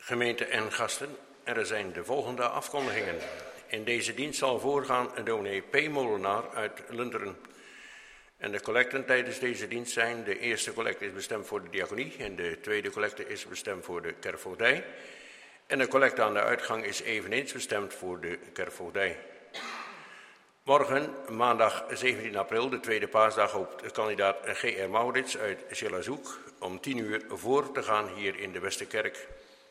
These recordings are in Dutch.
Gemeente en gasten, er zijn de volgende afkondigingen. In deze dienst zal voorgaan dominee P. Molenaar uit Lunteren. En de collecten tijdens deze dienst zijn: de eerste collecte is bestemd voor de diaconie en de tweede collecte is bestemd voor de kerkvoogdij. En de collecte aan de uitgang is eveneens bestemd voor de kerkvoogdij. Morgen, maandag 17 april, de tweede paasdag, hoopt kandidaat G.R. Maurits uit Schillerzoek om 10 uur voor te gaan hier in de Westerkerk.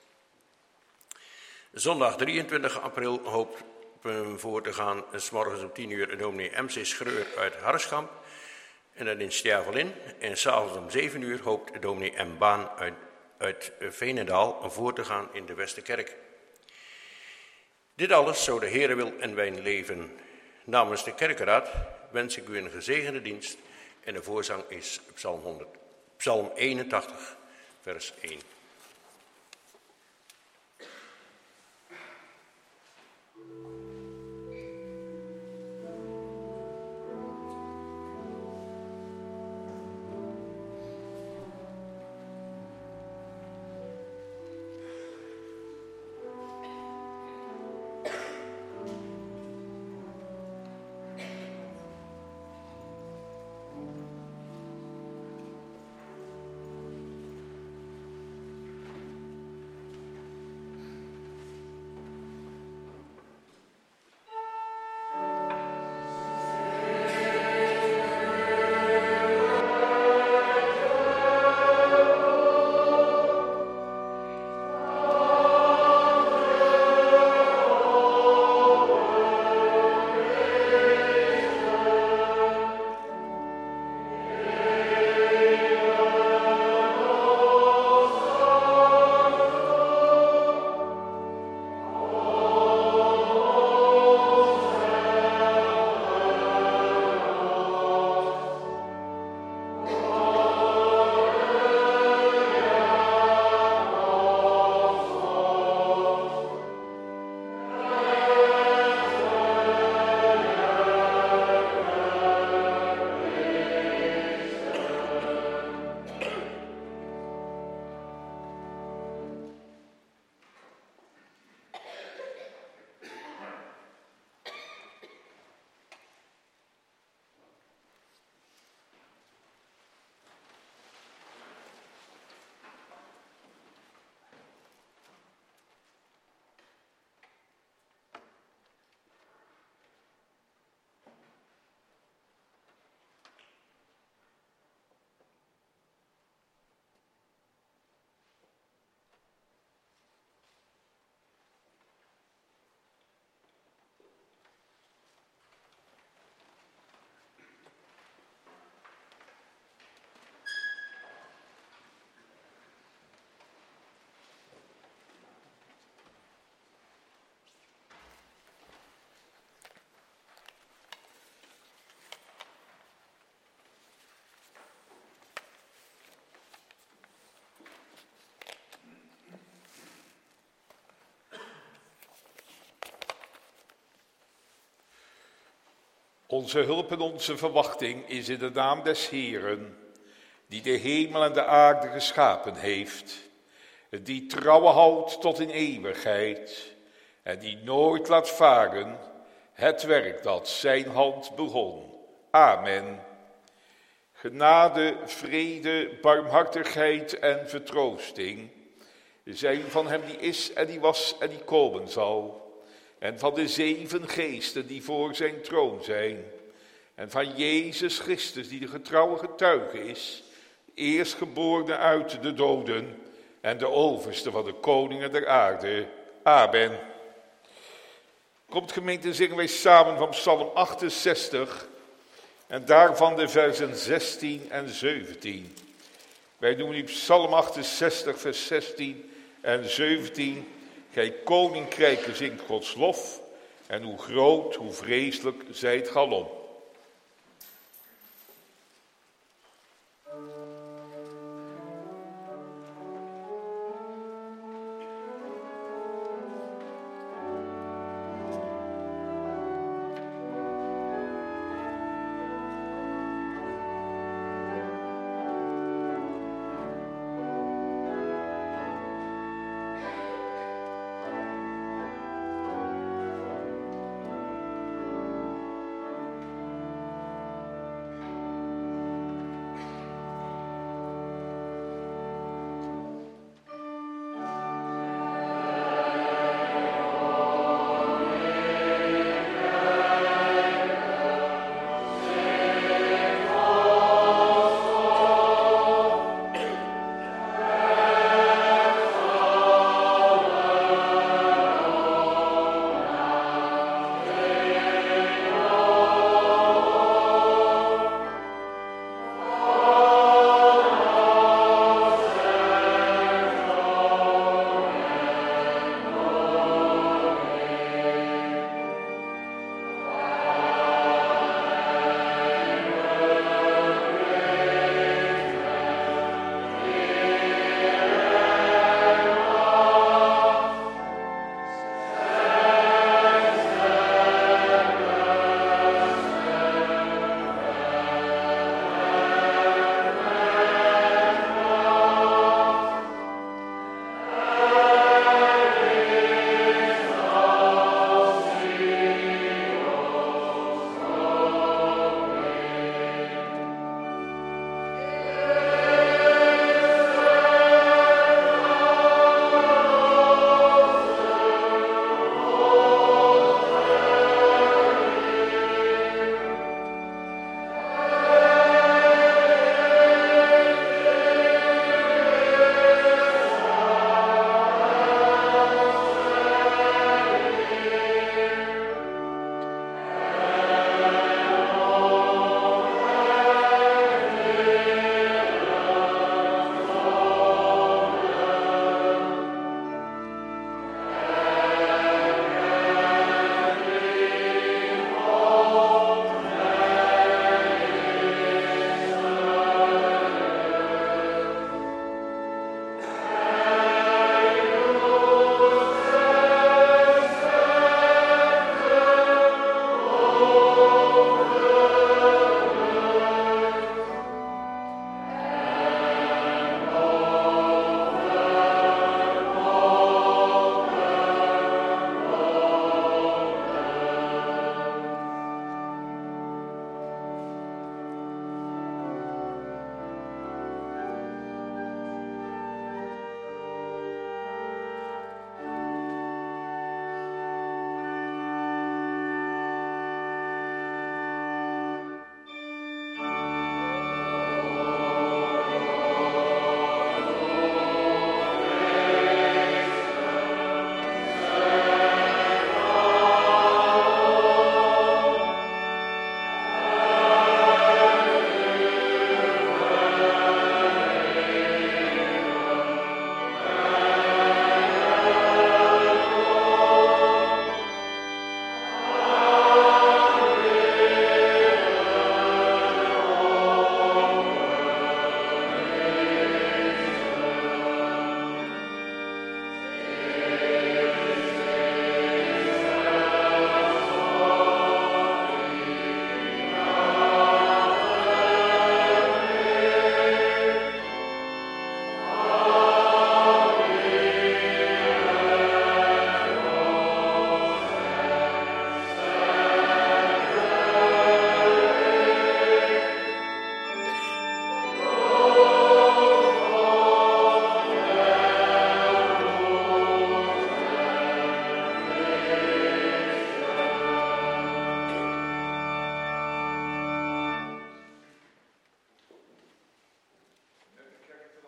Zondag 23 april hoopt voor te gaan, 's morgens om 10 uur, dominee M.C. Schreur uit Harschamp en dan in Stjavelin. En s'avonds om 7 uur hoopt dominee M. Baan uit Veenendaal voor te gaan in de Westerkerk. Dit alles, zo de Heere wil en wij leven. Namens de kerkenraad wens ik u een gezegende dienst en de voorzang is Psalm 81, vers 1. Onze hulp en onze verwachting is in de naam des Heeren, die de hemel en de aarde geschapen heeft, die trouwen houdt tot in eeuwigheid en die nooit laat varen het werk dat zijn hand begon. Amen. Genade, vrede, barmhartigheid en vertroosting zijn van hem die is en die was en die komen zal, en van de 7 geesten die voor zijn troon zijn, en van Jezus Christus die de getrouwe getuige is, eerstgeborene uit de doden en de overste van de koningen der aarde. Amen. Komt gemeente, zingen wij samen van Psalm 68 en daarvan de versen 16 en 17. Wij doen nu Psalm 68 vers 16 en 17. Gij koninkrijken zingt Gods lof, en hoe groot, hoe vreselijk zijt galom.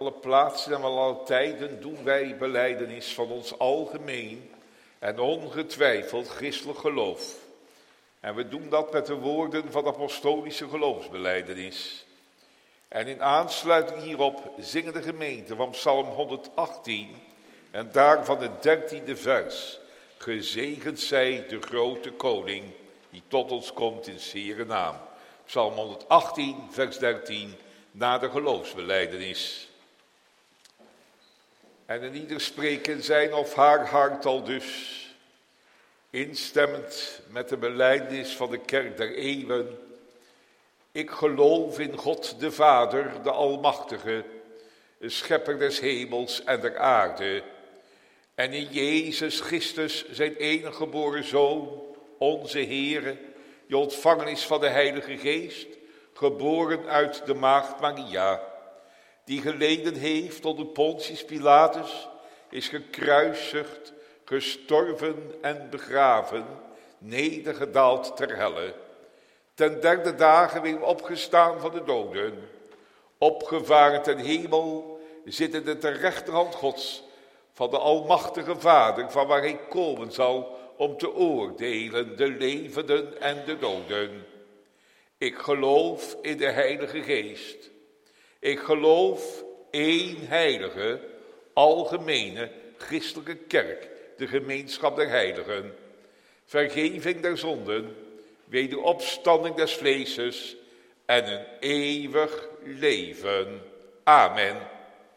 alle plaatsen en wel alle tijden doen wij belijdenis van ons algemeen en ongetwijfeld christelijk geloof. En we doen dat met de woorden van de apostolische geloofsbelijdenis. En in aansluiting hierop zingen de gemeente van Psalm 118 en daarvan het 13e vers. Gezegend zij de grote koning die tot ons komt in 's Heeren naam. Psalm 118 vers 13 na de geloofsbelijdenis. En in ieder spreken zijn of haar hart al dus, instemmend met de belijdenis van de kerk der eeuwen. Ik geloof in God de Vader, de Almachtige, de schepper des hemels en der aarde. En in Jezus Christus, zijn enige geboren Zoon, onze Heere, die ontvangen is van de Heilige Geest, geboren uit de maagd Maria, die geleden heeft onder Pontius Pilatus, is gekruisigd, gestorven en begraven, nedergedaald ter helle. Ten derde dagen weer opgestaan van de doden, opgevaren ten hemel, zittende ter rechterhand Gods, van de Almachtige Vader, van waar hij komen zal om te oordelen de levenden en de doden. Ik geloof in de Heilige Geest. Ik geloof één heilige, algemene, christelijke kerk, de gemeenschap der heiligen, vergeving der zonden, wederopstanding des vleeses en een eeuwig leven. Amen.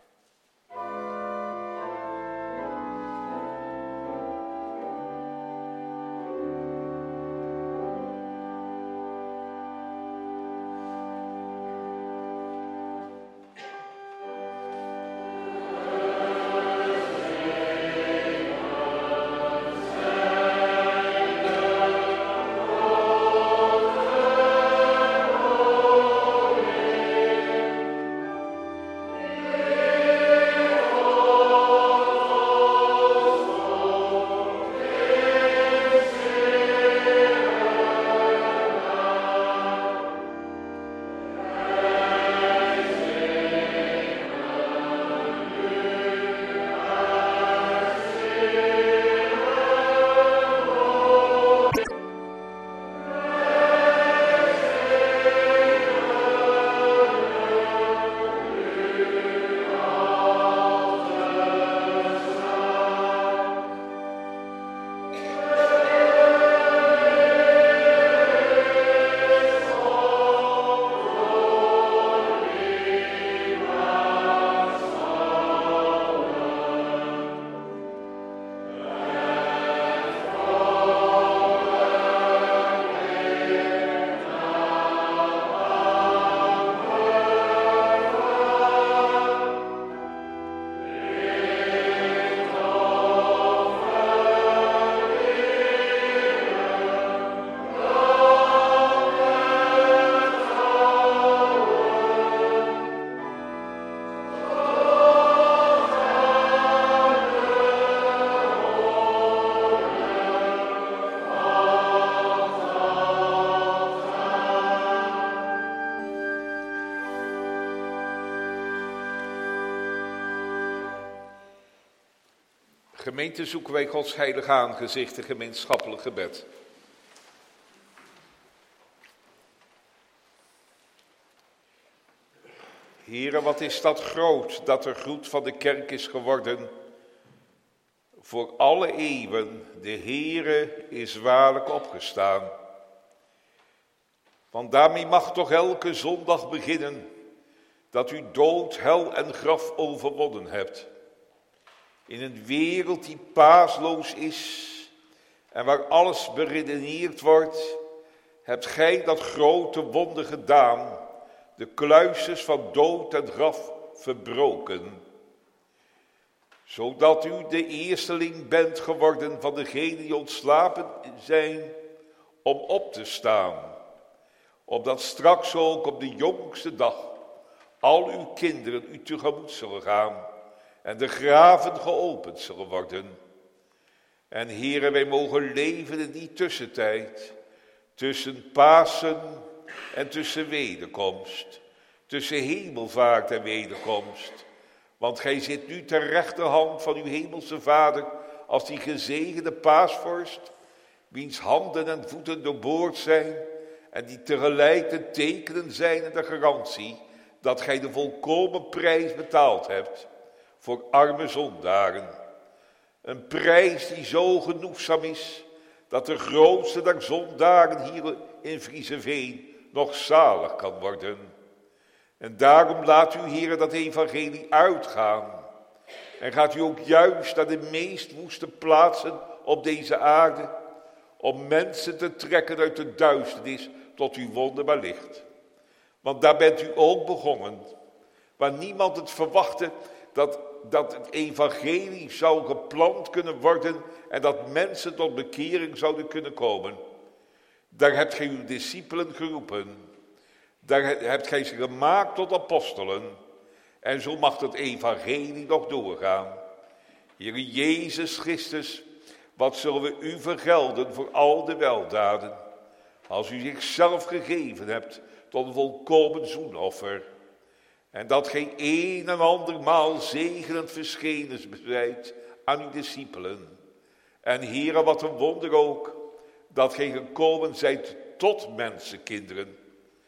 Gemeente, zoeken wij Gods heilig aangezicht, een gemeenschappelijk gebed. Heere, wat is dat groot, dat er groet van de kerk is geworden. Voor alle eeuwen, de Heere is waarlijk opgestaan. Want daarmee mag toch elke zondag beginnen, dat u dood, hel en graf overwonnen hebt. In een wereld die paasloos is en waar alles beredeneerd wordt, hebt gij dat grote wonder gedaan, de kluisjes van dood en graf verbroken. Zodat u de eersteling bent geworden van degenen die ontslapen zijn, om op te staan. Opdat straks ook op de jongste dag al uw kinderen u tegemoet zullen gaan en de graven geopend zullen worden. En Heere, wij mogen leven in die tussentijd, tussen Pasen en tussen wederkomst, tussen hemelvaart en wederkomst, Want gij zit nu ter rechterhand van uw hemelse Vader als die gezegende paasvorst, wiens handen en voeten doorboord zijn en die tegelijk de tekenen zijn en de garantie dat gij de volkomen prijs betaald hebt voor arme zondaren. Een prijs die zo genoegzaam is dat de grootste der zondaren hier in Vriezeveen nog zalig kan worden. En daarom laat u, Heere, dat evangelie uitgaan. En gaat u ook juist naar de meest woeste plaatsen op deze aarde, om mensen te trekken uit de duisternis tot uw wonderbaar licht. Want daar bent u ook begonnen, waar niemand het verwachtte dat het evangelie zou geplant kunnen worden en dat mensen tot bekering zouden kunnen komen. Daar hebt gij uw discipelen geroepen. Daar hebt gij ze gemaakt tot apostelen. En zo mag het evangelie nog doorgaan. Heere Jezus Christus, wat zullen we u vergelden voor al de weldaden, als u zichzelf gegeven hebt tot een volkomen zoenoffer. En dat gij een en andermaal zegenend verschenen zijt aan uw discipelen. En Heere, wat een wonder ook, dat gij gekomen zijt tot mensenkinderen.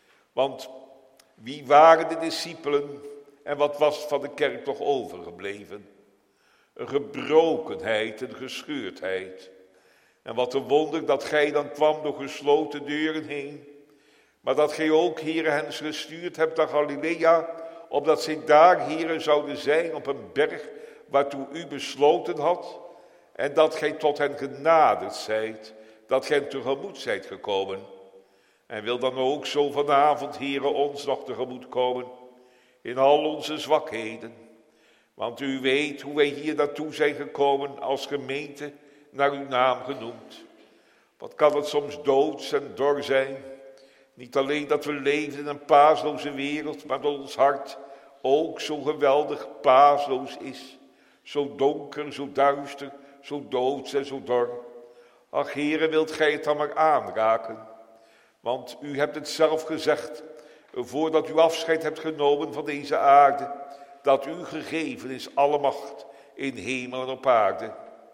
Want wie waren de discipelen en wat was van de kerk toch overgebleven? Een gebrokenheid, een gescheurdheid. En wat een wonder dat gij dan kwam door gesloten deuren heen. Maar dat gij ook, Heere, hen gestuurd hebt naar Galilea, opdat zij daar, Heere, zouden zijn op een berg waartoe u besloten had. En dat gij tot hen genaderd zijt, dat gij hen tegemoet zijt gekomen. En wil dan ook zo vanavond, Heere, ons nog tegemoet komen in al onze zwakheden. Want u weet hoe wij hier naartoe zijn gekomen als gemeente, naar uw naam genoemd. Wat kan het soms doods en dor zijn. Niet alleen dat we leven in een paasloze wereld, maar dat ons hart ook zo geweldig paasloos is. Zo donker, zo duister, zo doods en zo dor. Ach, Heere, wilt gij het dan maar aanraken? Want u hebt het zelf gezegd, voordat u afscheid hebt genomen van deze aarde, dat u gegeven is alle macht in hemel en op aarde.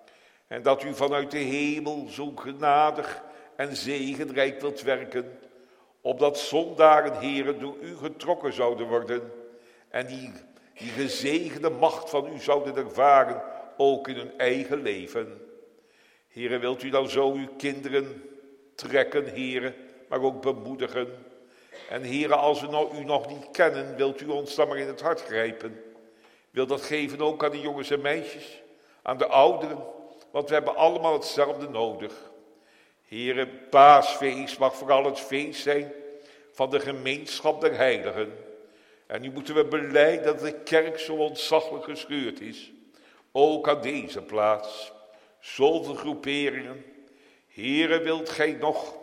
En dat u vanuit de hemel zo genadig en zegenrijk wilt werken, opdat zondaren, Heere, door u getrokken zouden worden en die gezegende macht van u zouden ervaren, ook in hun eigen leven. Heere, wilt u dan zo uw kinderen trekken, Heere, maar ook bemoedigen. En Heere, als we u nog niet kennen, wilt u ons dan maar in het hart grijpen. Wil dat geven ook aan de jongens en meisjes, aan de ouderen, want we hebben allemaal hetzelfde nodig. Heere, paasfeest mag vooral het feest zijn van de gemeenschap der heiligen. En nu moeten we belijden dat de kerk zo ontzaglijk gescheurd is. Ook aan deze plaats. Zoveel groeperingen. Heere, wilt gij nog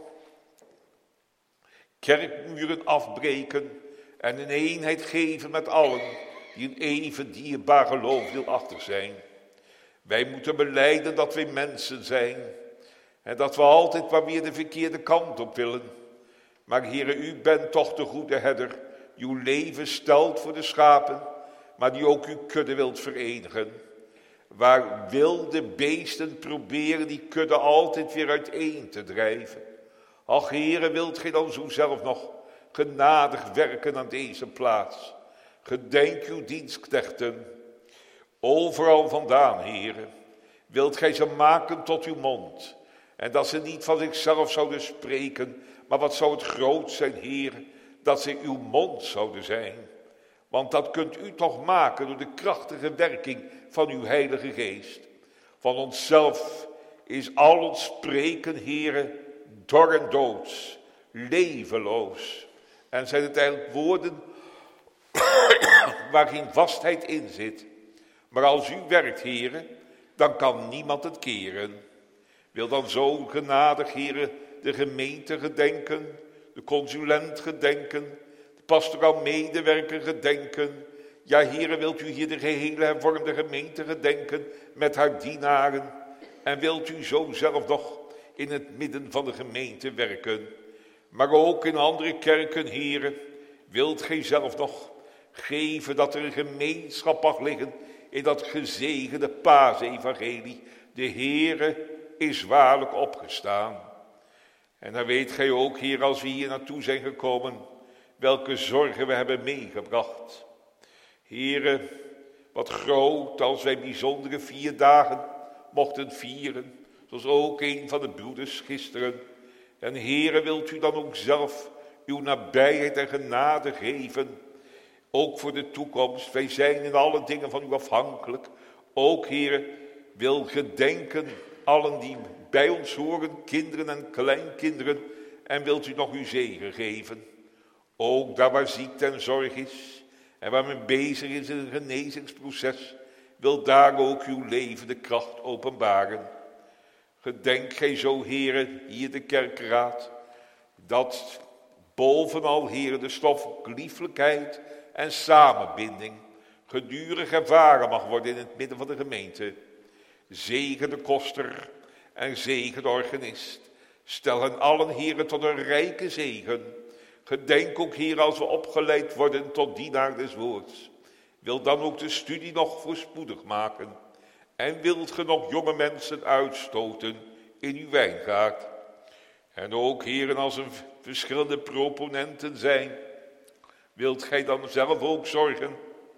kerkmuren afbreken en een eenheid geven met allen die een even dierbaar geloof deelachtig zijn. Wij moeten belijden dat wij mensen zijn en dat we altijd maar weer de verkeerde kant op willen. Maar Heere, u bent toch de goede herder, die uw leven stelt voor de schapen, maar die ook uw kudde wilt verenigen. Waar wilde beesten proberen die kudde altijd weer uiteen te drijven. Ach, Heere, wilt gij dan zo zelf nog genadig werken aan deze plaats. Gedenk uw dienstknechten, overal vandaan, Heere. Wilt gij ze maken tot uw mond. En dat ze niet van zichzelf zouden spreken, maar wat zou het groot zijn, Heere, dat ze uw mond zouden zijn. Want dat kunt u toch maken door de krachtige werking van uw Heilige Geest. Van onszelf is al ons spreken, Heere, dor en doods, levenloos. En zijn het eigenlijk woorden waar geen vastheid in zit. Maar als u werkt, Heere, dan kan niemand het keren. Wil dan zo genadig, Heere, de gemeente gedenken, de consulent gedenken, de pastoraal medewerker gedenken. Ja, Heere, wilt u hier de gehele hervormde gemeente gedenken met haar dienaren. En wilt u zo zelf nog in het midden van de gemeente werken. Maar ook in andere kerken, Heere, wilt gij zelf nog Geven dat er een gemeenschap mag liggen in dat gezegende paasevangelie. De Heere is waarlijk opgestaan. En dan weet gij ook, Heer, als we hier naartoe zijn gekomen, welke zorgen we hebben meegebracht. Heere, wat groot als wij bijzondere 4 dagen mochten vieren, zoals ook een van de broeders gisteren. En Heere, wilt u dan ook zelf uw nabijheid en genade geven, ook voor de toekomst. Wij zijn in alle dingen van u afhankelijk. Ook, Heere, wil gedenken allen die bij ons horen, kinderen en kleinkinderen, en wilt u nog uw zegen geven. Ook daar waar ziekte en zorg is, en waar men bezig is in een genezingsproces, wil daar ook uw levende kracht openbaren. Gedenk gij zo, Heere, hier de kerkraad, dat bovenal, Heere, de stof lieflijkheid en samenbinding gedurig ervaren mag worden in het midden van de gemeente. Zegen de koster en zegen de organist. Stel hen allen, Heere, tot een rijke zegen. Gedenk ook, Heere, als we opgeleid worden tot dienaar des woords. Wil dan ook de studie nog voorspoedig maken. En wilt ge nog jonge mensen uitstoten in uw wijngaard. En ook, Heere, als er verschillende proponenten zijn, wilt gij dan zelf ook zorgen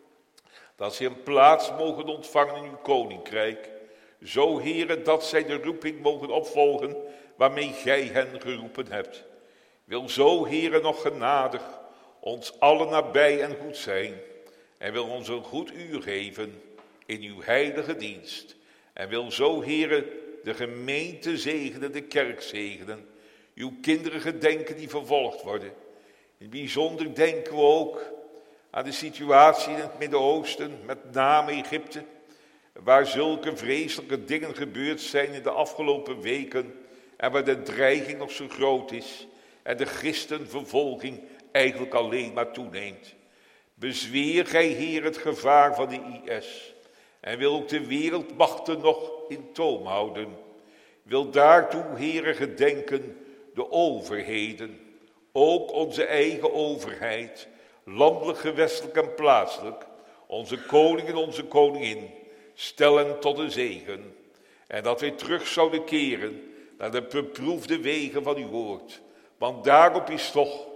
dat ze een plaats mogen ontvangen in uw koninkrijk. Zo, Heere, dat zij de roeping mogen opvolgen waarmee gij hen geroepen hebt. Wil zo, Heere, nog genadig ons allen nabij en goed zijn. En wil ons een goed uur geven in uw heilige dienst. En wil zo, Heere, de gemeente zegenen, de kerk zegenen. Uw kinderen gedenken die vervolgd worden. In het bijzonder denken we ook aan de situatie in het Midden-Oosten, met name Egypte, waar zulke vreselijke dingen gebeurd zijn in de afgelopen weken en waar de dreiging nog zo groot is en de christenvervolging eigenlijk alleen maar toeneemt. Bezweer gij, Heer, het gevaar van de IS en wil ook de wereldmachten nog in toom houden. Wil daartoe, Heere, gedenken de overheden, ook onze eigen overheid, landelijk, gewestelijk en plaatselijk, onze koning en onze koningin, stellen tot een zegen. En dat wij terug zouden keren naar de beproefde wegen van uw woord. Want daarop is toch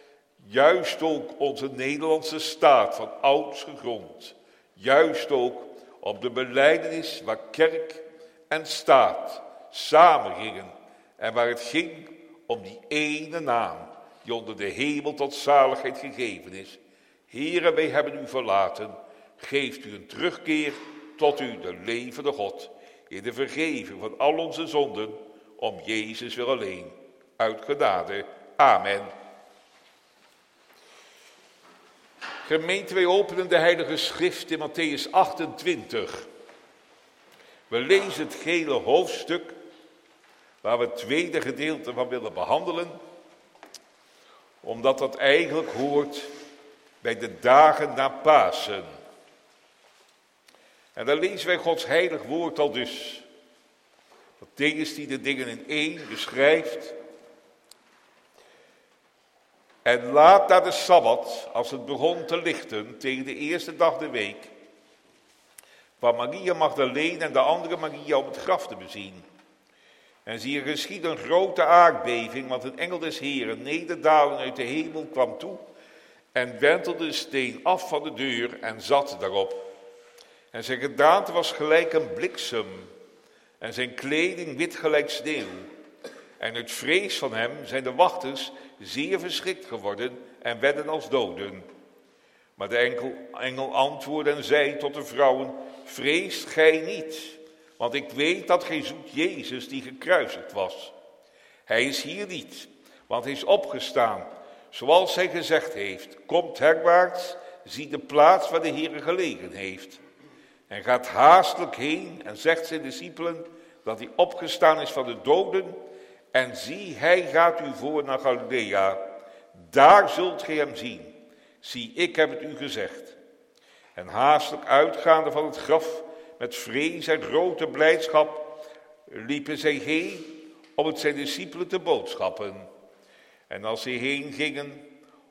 juist ook onze Nederlandse staat van ouds gegrond. Juist ook op de belijdenis waar kerk en staat samen gingen. En waar het ging om die ene naam die onder de hemel tot zaligheid gegeven is. Heere, wij hebben u verlaten. Geeft u een terugkeer tot u, de levende God, in de vergeving van al onze zonden, om Jezus wil alleen. Uit genade. Amen. Gemeente, wij openen de Heilige Schrift in Mattheüs 28. We lezen het gele hoofdstuk, waar we het tweede gedeelte van willen behandelen, omdat dat eigenlijk hoort bij de dagen na Pasen. En dan lezen wij Gods heilig woord al dus. Mattheüs die de dingen in 1 beschrijft. En laat na de Sabbat, als het begon te lichten, tegen de eerste dag der week, kwam Maria Magdalene en de andere Maria om het graf te bezien. En zie, er geschiedde een grote aardbeving, want een engel des Heeren nederdalen uit de hemel kwam toe en wentelde de steen af van de deur en zat daarop. En zijn gedaante was gelijk een bliksem en zijn kleding wit gelijk sneeuw. En uit vrees van hem zijn de wachters zeer verschrikt geworden en werden als doden. Maar de engel antwoordde en zei tot de vrouwen: vreest gij niet, want ik weet dat gij zoekt Jezus die gekruisigd was. Hij is hier niet, want hij is opgestaan, zoals hij gezegd heeft. Komt herwaarts, zie de plaats waar de Heer gelegen heeft. En gaat haastelijk heen en zegt zijn discipelen dat hij opgestaan is van de doden. En zie, hij gaat u voor naar Galilea. Daar zult gij hem zien. Zie, ik heb het u gezegd. En haastelijk uitgaande van het graf, met vrees en grote blijdschap, liepen zij heen om het zijn discipelen te boodschappen. En als zij heen gingen,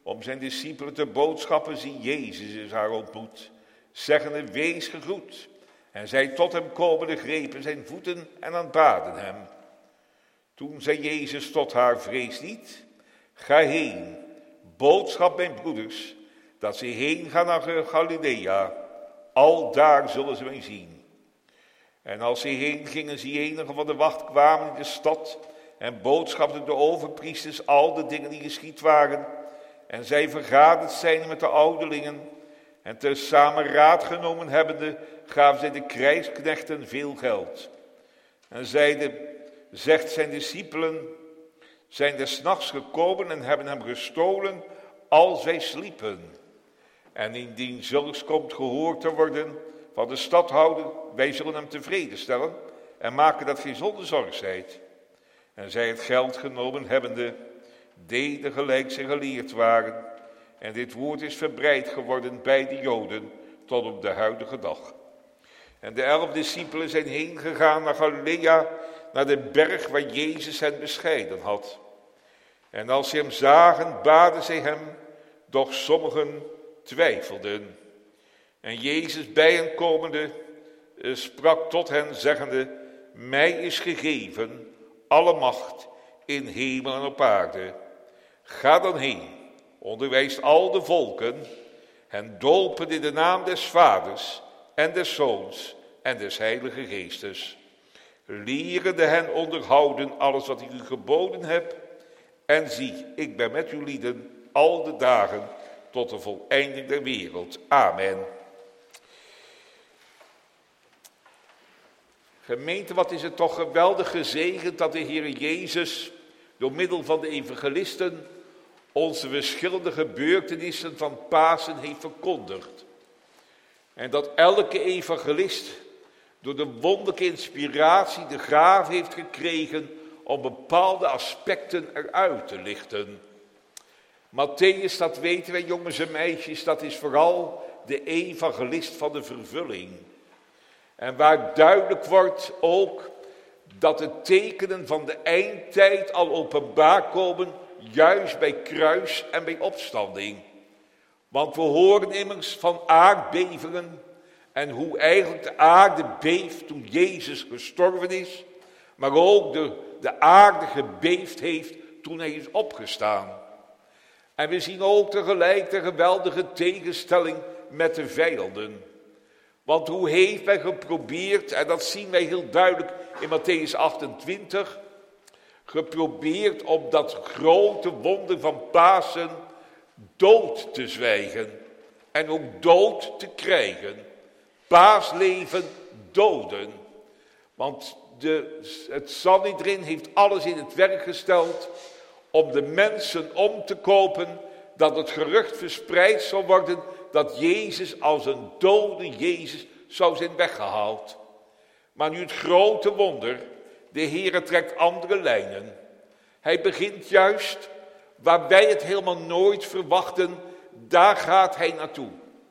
om zijn discipelen te boodschappen, zie Jezus is haar ontmoet, zeggende, wees gegroet. En zij tot hem komende grepen zijn voeten en aanbaden hem. Toen zei Jezus tot haar, vrees niet, ga heen, boodschap mijn broeders, dat ze heen gaan naar Galilea, al daar zullen ze mij zien. En als ze heen gingen, zie enigen van de wacht kwamen in de stad en boodschapten de overpriesters al de dingen die geschied waren. En zij vergaderd zijn met de ouderlingen en tezamen raad genomen hebbende, gaven zij de krijgsknechten veel geld. En zeiden, zegt zijn discipelen, zijn des nachts gekomen en hebben hem gestolen als wij sliepen. En indien zulks komt gehoord te worden van de stadhouder, wij zullen hem tevreden stellen en maken dat gij zonder zorg zijt. En zij het geld genomen hebbende, deden gelijk ze geleerd waren. En dit woord is verbreid geworden bij de Joden tot op de huidige dag. En de 11 discipelen zijn heen gegaan naar Galilea, naar de berg waar Jezus hen bescheiden had. En als ze hem zagen, baden zij hem, doch sommigen twijfelden. En Jezus bij hen komende sprak tot hen, zeggende, mij is gegeven alle macht in hemel en op aarde. Ga dan heen, onderwijst al de volken, en dopen in de naam des Vaders en des Zoons en des Heilige Geestes. Lerende hen onderhouden alles wat ik u geboden heb. En zie, ik ben met uw lieden al de dagen tot de voleinding der wereld. Amen. Gemeente, wat is het toch geweldig gezegend dat de Heer Jezus door middel van de evangelisten onze verschillende gebeurtenissen van Pasen heeft verkondigd. En dat elke evangelist door de wonderlijke inspiratie de gave heeft gekregen om bepaalde aspecten eruit te lichten. Mattheüs, dat weten wij jongens en meisjes, dat is vooral de evangelist van de vervulling. En waar duidelijk wordt ook dat de tekenen van de eindtijd al openbaar komen, juist bij kruis en bij opstanding. Want we horen immers van aardbevingen en hoe eigenlijk de aarde beeft toen Jezus gestorven is, maar ook de aarde gebeefd heeft toen hij is opgestaan. En we zien ook tegelijk de geweldige tegenstelling met de vijanden. Want hoe heeft men geprobeerd, en dat zien wij heel duidelijk in Mattheüs 28, geprobeerd om dat grote wonder van Pasen dood te zwijgen en ook dood te krijgen. Paasleven doden. Want het Sanhedrin heeft alles in het werk gesteld om de mensen om te kopen, dat het gerucht verspreid zou worden dat Jezus als een dode Jezus zou zijn weggehaald. Maar nu het grote wonder, de Heere trekt andere lijnen. Hij begint juist waar wij het helemaal nooit verwachten, daar gaat hij naartoe.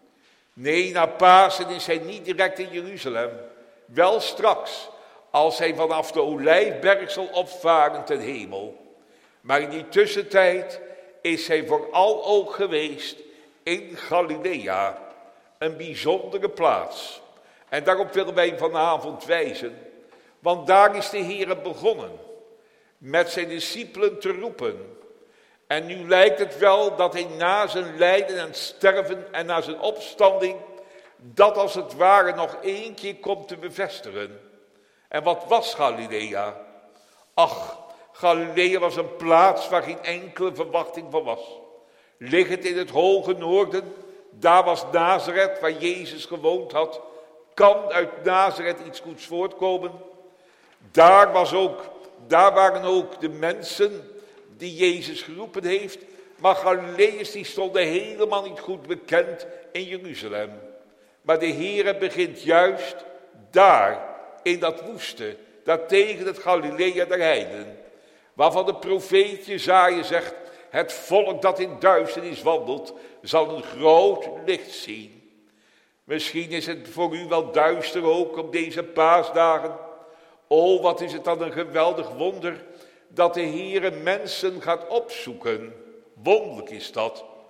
Nee, na Pasen is hij niet direct in Jeruzalem. Wel straks, als hij vanaf de Olijfberg zal opvaren ten hemel. Maar in die tussentijd is hij vooral ook geweest in Galilea, een bijzondere plaats. En daarop willen wij vanavond wijzen, want daar is de Heer begonnen met zijn discipelen te roepen. En nu lijkt het wel dat hij na zijn lijden en sterven en na zijn opstanding, dat als het ware nog 1 keer komt te bevestigen. En wat was Galilea? Ach, Galilea was een plaats waar geen enkele verwachting van was. Liggend in het hoge noorden, daar was Nazareth waar Jezus gewoond had. Kan uit Nazareth iets goeds voortkomen? Daar waren ook de mensen die Jezus geroepen heeft. Maar Galileërs die stonden helemaal niet goed bekend in Jeruzalem. Maar de Heere begint juist daar, in dat woeste, daar tegen het Galilea der heiden. Waarvan de profeet Jesaja zegt, het volk dat in duisternis wandelt, zal een groot licht zien. Misschien is het voor u wel duister ook op deze paasdagen. O, wat is het dan een geweldig wonder dat de Heere mensen gaat opzoeken. Wonderlijk is dat.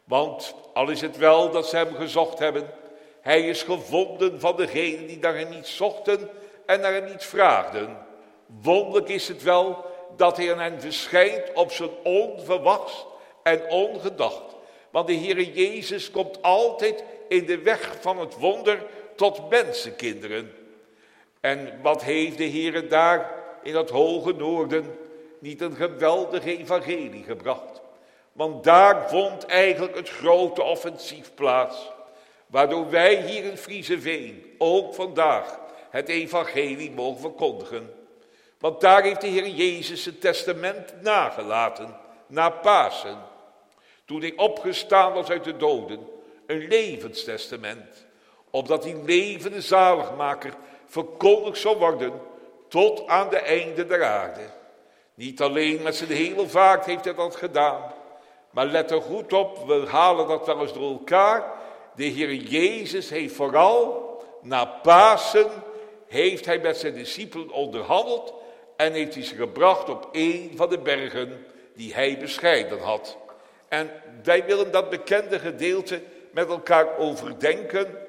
Want al is het wel dat ze hem gezocht hebben, hij is gevonden van degenen die naar hem niet zochten en naar hem niet vraagden. Wonderlijk is het wel dat hij aan hen verschijnt op zijn onverwachts en ongedacht. Want de Heere Jezus komt altijd in de weg van het wonder tot mensenkinderen. En wat heeft de Heere daar in dat hoge noorden niet een geweldig evangelie gebracht? Want daar vond eigenlijk het grote offensief plaats. Waardoor wij hier in Friezenveen ook vandaag het evangelie mogen verkondigen. Want daar heeft de Heer Jezus het testament nagelaten, na Pasen. Toen hij opgestaan was uit de doden, een levenstestament. Opdat die levende zaligmaker verkondigd zou worden tot aan de einde der aarde. Niet alleen met zijn hemelvaart heeft hij dat gedaan. Maar let er goed op, we halen dat wel eens door elkaar. De Heer Jezus heeft vooral na Pasen, heeft hij met zijn discipelen onderhandeld en heeft hij ze gebracht op een van de bergen die hij bescheiden had. En wij willen dat bekende gedeelte met elkaar overdenken.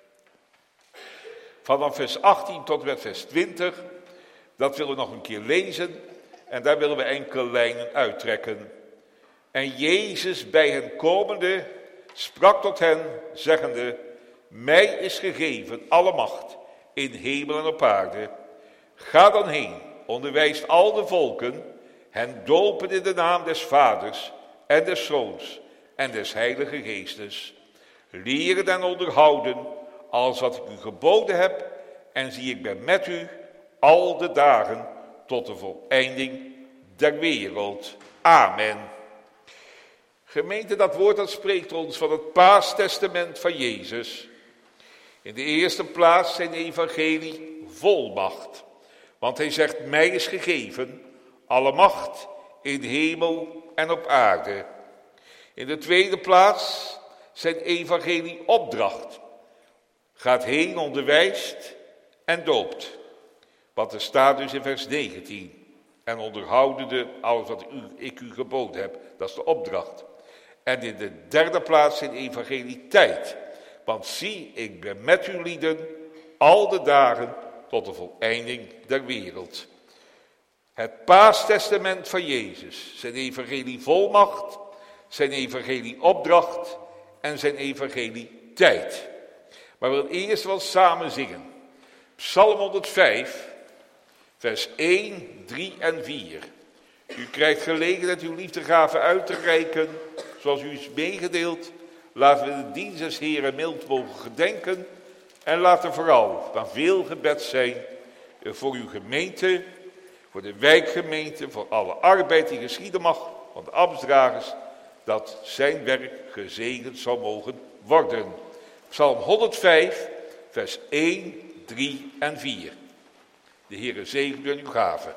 Vanaf vers 18 tot met vers 20. Dat willen we nog een keer lezen. En daar willen we enkele lijnen uittrekken. En Jezus bij hen komende sprak tot hen, zeggende: mij is gegeven alle macht in hemel en op aarde. Ga dan heen, onderwijst al de volken, hen dopen in de naam des Vaders en des Zoons en des Heilige Geestes. Leren en onderhouden als wat ik u geboden heb, en zie ik ben met u al de dagen tot de voleinding der wereld. Amen. Gemeente, dat woord dat spreekt ons van het Paastestament van Jezus. In de eerste plaats zijn evangelie volmacht. Want hij zegt, mij is gegeven alle macht in hemel en op aarde. In de tweede plaats zijn evangelie opdracht. Gaat heen, onderwijst en doopt. Wat er staat dus in vers 19. En onderhoudende alles wat ik u geboden heb. Dat is de opdracht. En in de derde plaats in evangelie tijd. Want zie, ik ben met u lieden al de dagen tot de voleinding der wereld. Het Paastestament van Jezus. Zijn evangelie volmacht. Zijn evangelie opdracht. En zijn evangelie tijd. Maar we willen eerst wel samen zingen. Psalm 105, vers 1, 3 en 4. U krijgt gelegenheid uw liefdegave uit te reiken, zoals u is meegedeeld. Laten we de dienst des Heren mild mogen gedenken. En laat er vooral van veel gebed zijn voor uw gemeente, voor de wijkgemeente, voor alle arbeid die geschieden mag van de ambtsdragers, dat zijn werk gezegend zou mogen worden. Psalm 105, vers 1, 3 en 4. De Heere zegene uw gave.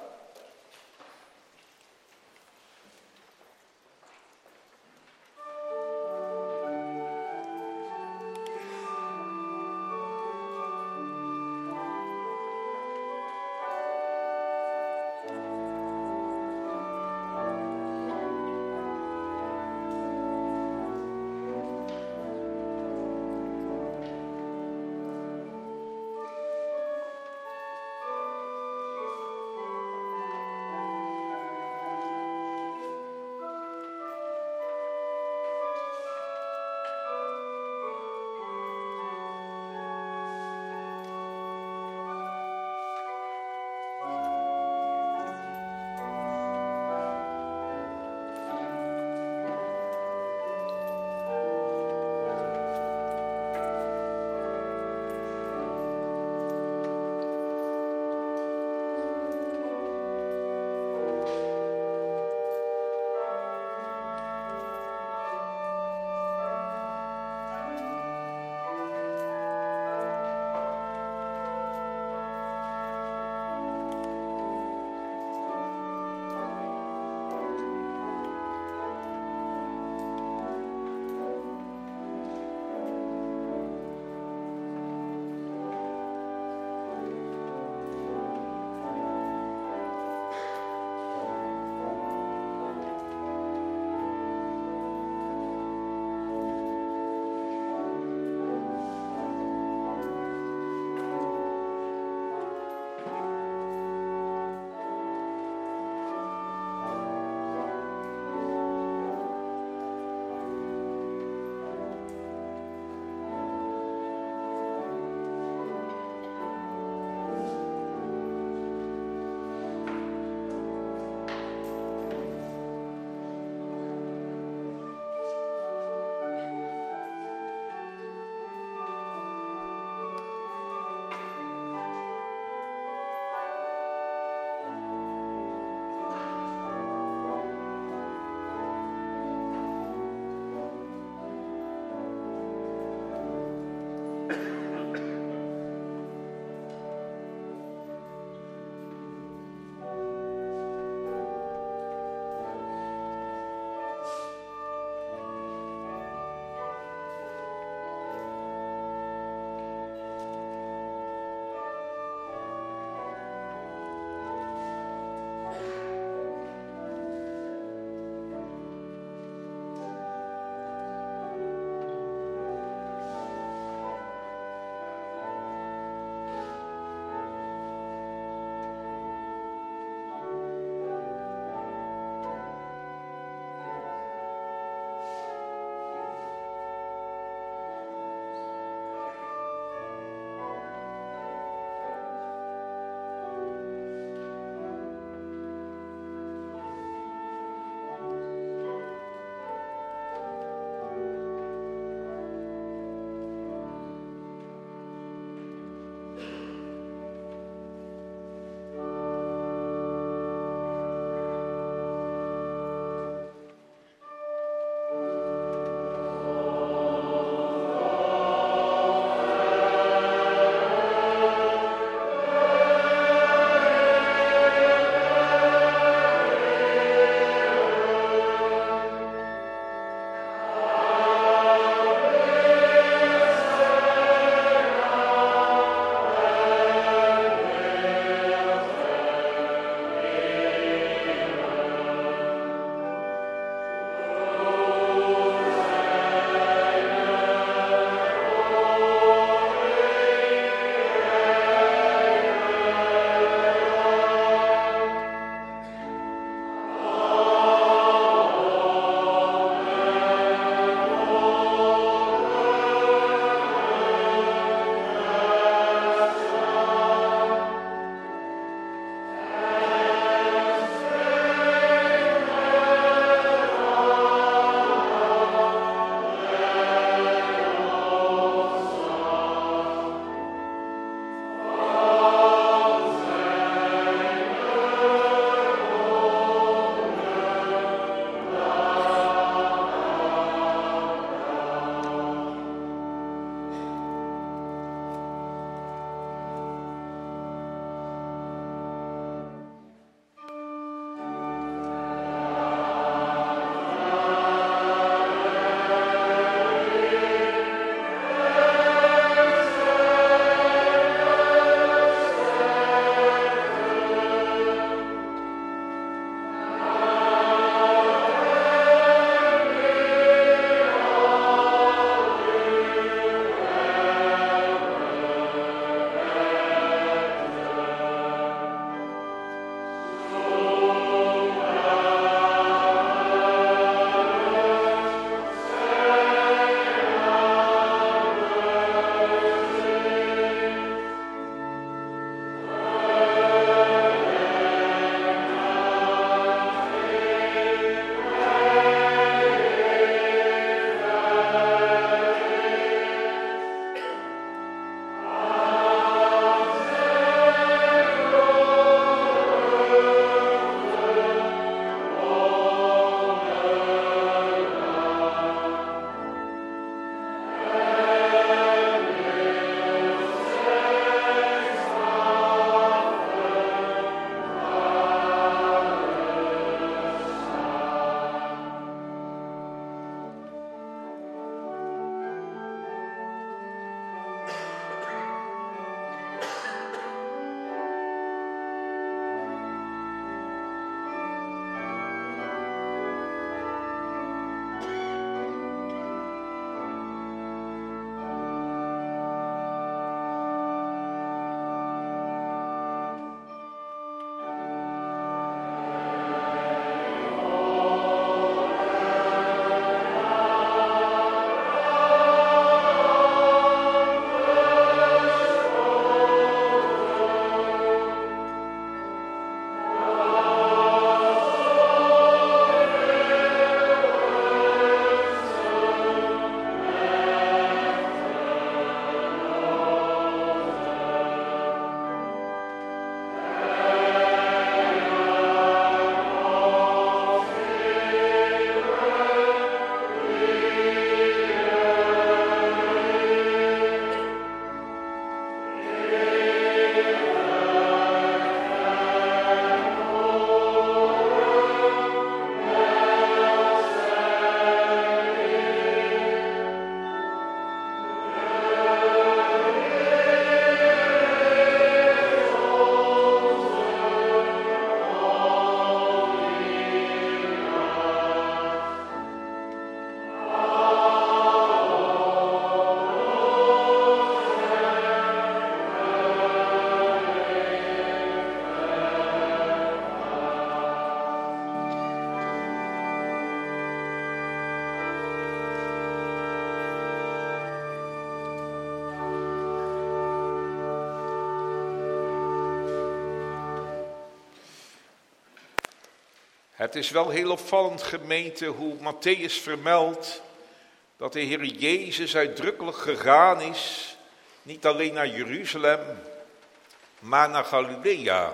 Het is wel heel opvallend, gemeente, hoe Mattheüs vermeldt dat de Heer Jezus uitdrukkelijk gegaan is, niet alleen naar Jeruzalem, maar naar Galilea.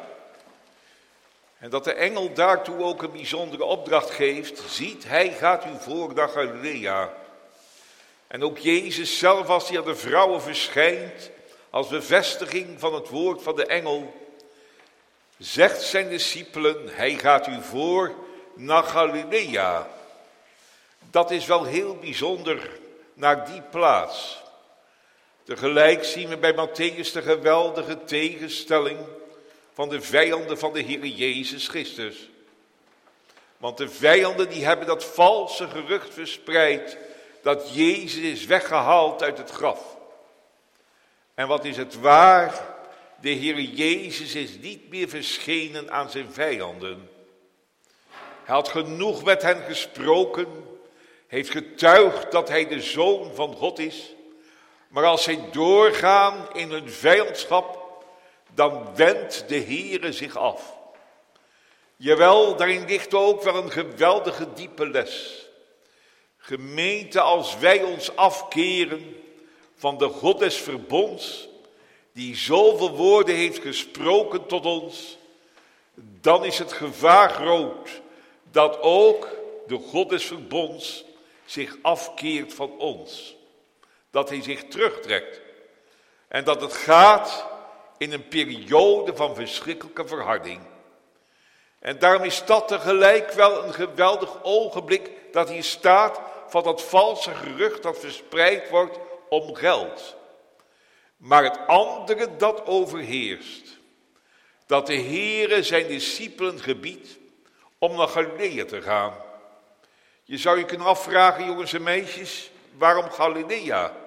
En dat de engel daartoe ook een bijzondere opdracht geeft. Ziet, hij gaat u voor naar Galilea. En ook Jezus zelf, als hij aan de vrouwen verschijnt, als bevestiging van het woord van de engel, zegt zijn discipelen, hij gaat u voor naar Galilea. Dat is wel heel bijzonder, naar die plaats. Tegelijk zien we bij Mattheüs de geweldige tegenstelling van de vijanden van de Heer Jezus Christus. Want de vijanden die hebben dat valse gerucht verspreid dat Jezus is weggehaald uit het graf. En wat is het waar? De Heer Jezus is niet meer verschenen aan zijn vijanden. Hij had genoeg met hen gesproken, heeft getuigd dat hij de Zoon van God is. Maar als zij doorgaan in hun vijandschap, dan wendt de Heere zich af. Jawel, daarin ligt ook wel een geweldige diepe les. Gemeente, als wij ons afkeren van de God des verbonds, die zoveel woorden heeft gesproken tot ons, dan is het gevaar groot dat ook de God des verbonds zich afkeert van ons. Dat hij zich terugtrekt. En dat het gaat in een periode van verschrikkelijke verharding. En daarom is dat tegelijk wel een geweldig ogenblik dat hier staat van dat valse gerucht dat verspreid wordt om geld. Maar het andere dat overheerst, dat de Heere zijn discipelen gebiedt om naar Galilea te gaan. Je zou je kunnen afvragen, jongens en meisjes, waarom Galilea?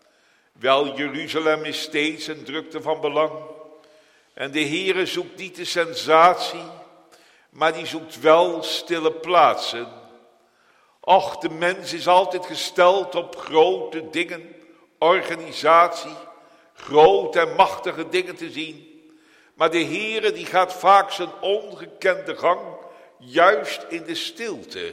Wel, Jeruzalem is steeds een drukte van belang. En de Heere zoekt niet de sensatie, maar die zoekt wel stille plaatsen. Och, de mens is altijd gesteld op grote dingen, organisatie, grote en machtige dingen te zien. Maar de Heere die gaat vaak zijn ongekende gang, juist in de stilte.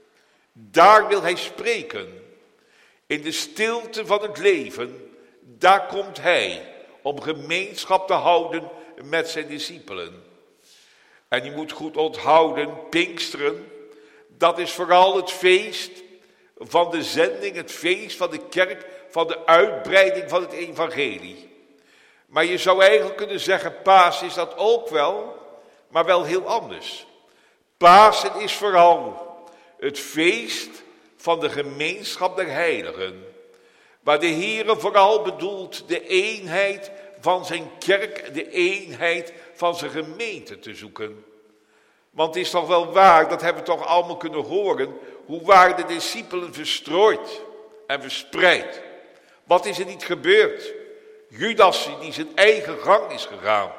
Daar wil hij spreken. In de stilte van het leven, daar komt hij om gemeenschap te houden met zijn discipelen. En je moet goed onthouden, Pinksteren, dat is vooral het feest van de zending, het feest van de kerk, van de uitbreiding van het evangelie. Maar je zou eigenlijk kunnen zeggen, Pasen is dat ook wel, maar wel heel anders. Pasen is vooral het feest van de gemeenschap der heiligen. Waar de Heere vooral bedoelt de eenheid van zijn kerk, de eenheid van zijn gemeente te zoeken. Want het is toch wel waar, dat hebben we toch allemaal kunnen horen, hoe waren de discipelen verstrooid en verspreid. Wat is er niet gebeurd? Judas die zijn eigen gang is gegaan.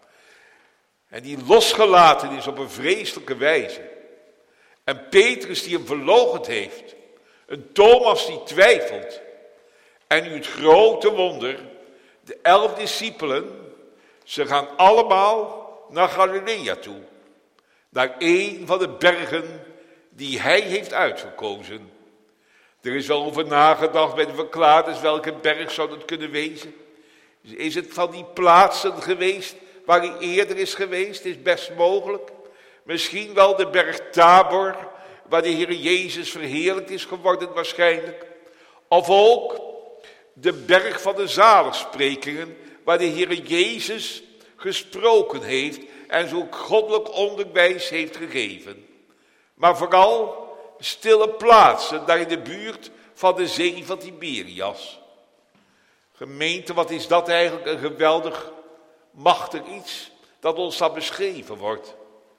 En die losgelaten is op een vreselijke wijze. En Petrus die hem verloochend heeft. Een Thomas die twijfelt. En nu het grote wonder, de 11 discipelen, ze gaan allemaal naar Galilea toe. Naar een van de bergen die hij heeft uitgekozen. Er is wel over nagedacht bij de verklaarders welke berg zou dat kunnen wezen. Is het van die plaatsen geweest waar hij eerder is geweest? Is best mogelijk. Misschien wel de berg Tabor, waar de Heer Jezus verheerlijkt is geworden waarschijnlijk. Of ook de berg van de zaligsprekingen, waar de Heer Jezus gesproken heeft en zo'n goddelijk onderwijs heeft gegeven. Maar vooral stille plaatsen, daar in de buurt van de zee van Tiberias. Gemeente, wat is dat eigenlijk een geweldig machtig iets dat ons dan beschreven wordt.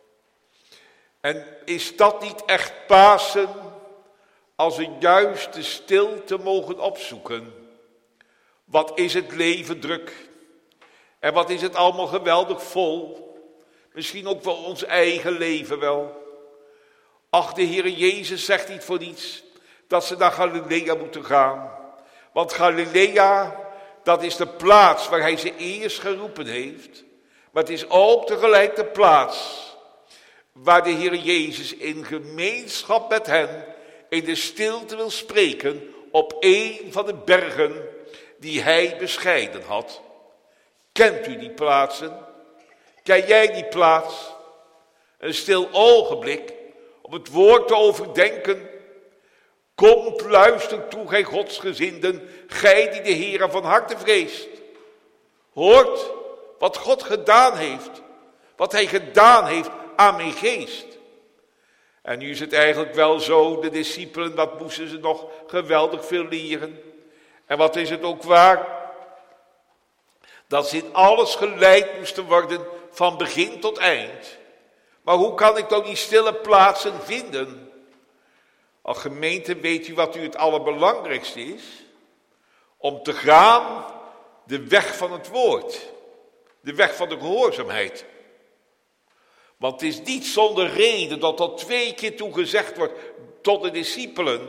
En is dat niet echt Pasen, als we juist de stilte mogen opzoeken? Wat is het leven druk? En wat is het allemaal geweldig vol? Misschien ook wel ons eigen leven wel. Ach, de Heer Jezus zegt niet voor niets dat ze naar Galilea moeten gaan. Want Galilea, dat is de plaats waar hij ze eerst geroepen heeft. Maar het is ook tegelijk de plaats waar de Heer Jezus in gemeenschap met hen in de stilte wil spreken op een van de bergen die hij bescheiden had. Kent u die plaatsen? Ken jij die plaats? Een stil ogenblik om het woord te overdenken. Komt, luister toe, gij godsgezinden, gij die de Heere van harte vreest. Hoort wat God gedaan heeft, wat hij gedaan heeft aan mijn geest. En nu is het eigenlijk wel zo, de discipelen, wat moesten ze nog geweldig veel leren. En wat is het ook waar, dat ze in alles geleid moesten worden, van begin tot eind. Maar hoe kan ik dan die stille plaatsen vinden? Als gemeente weet u wat u het allerbelangrijkste is? Om te gaan de weg van het woord. De weg van de gehoorzaamheid. Want het is niet zonder reden dat dat 2 keer toe gezegd wordt tot de discipelen.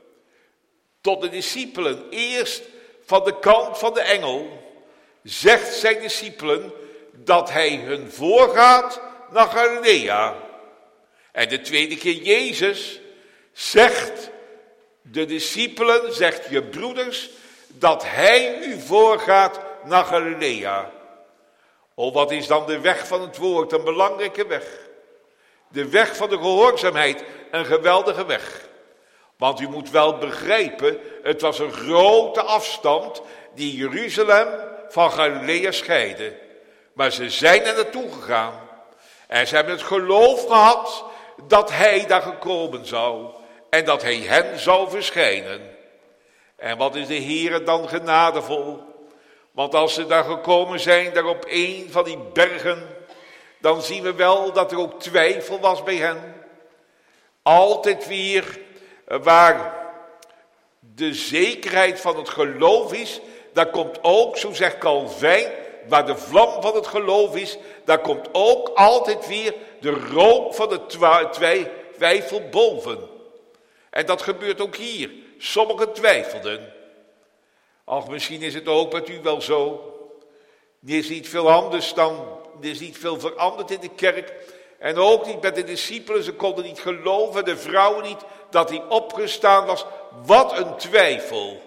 Tot de discipelen. Eerst van de kant van de engel zegt zijn discipelen dat hij hun voorgaat naar Galilea. En de 2e keer Jezus zegt de discipelen, zegt je broeders, dat hij u voorgaat naar Galilea. Oh, wat is dan de weg van het woord, een belangrijke weg. De weg van de gehoorzaamheid, een geweldige weg. Want u moet wel begrijpen, het was een grote afstand die Jeruzalem van Galilea scheidde. Maar ze zijn er naartoe gegaan. En ze hebben het geloof gehad dat hij daar gekomen zou. En dat hij hen zou verschijnen. En wat is de Heere dan genadevol. Want als ze daar gekomen zijn, daar op een van die bergen, dan zien we wel dat er ook twijfel was bij hen. Altijd weer waar de zekerheid van het geloof is, daar komt ook, zo zegt Calvijn, waar de vlam van het geloof is, daar komt ook altijd weer de rook van de twijfel boven. En dat gebeurt ook hier. Sommigen twijfelden. Ach, misschien is het ook met u wel zo. Er is niet veel anders dan, er is niet veel veranderd in de kerk. En ook niet met de discipelen, ze konden niet geloven, de vrouwen niet, dat hij opgestaan was. Wat een twijfel.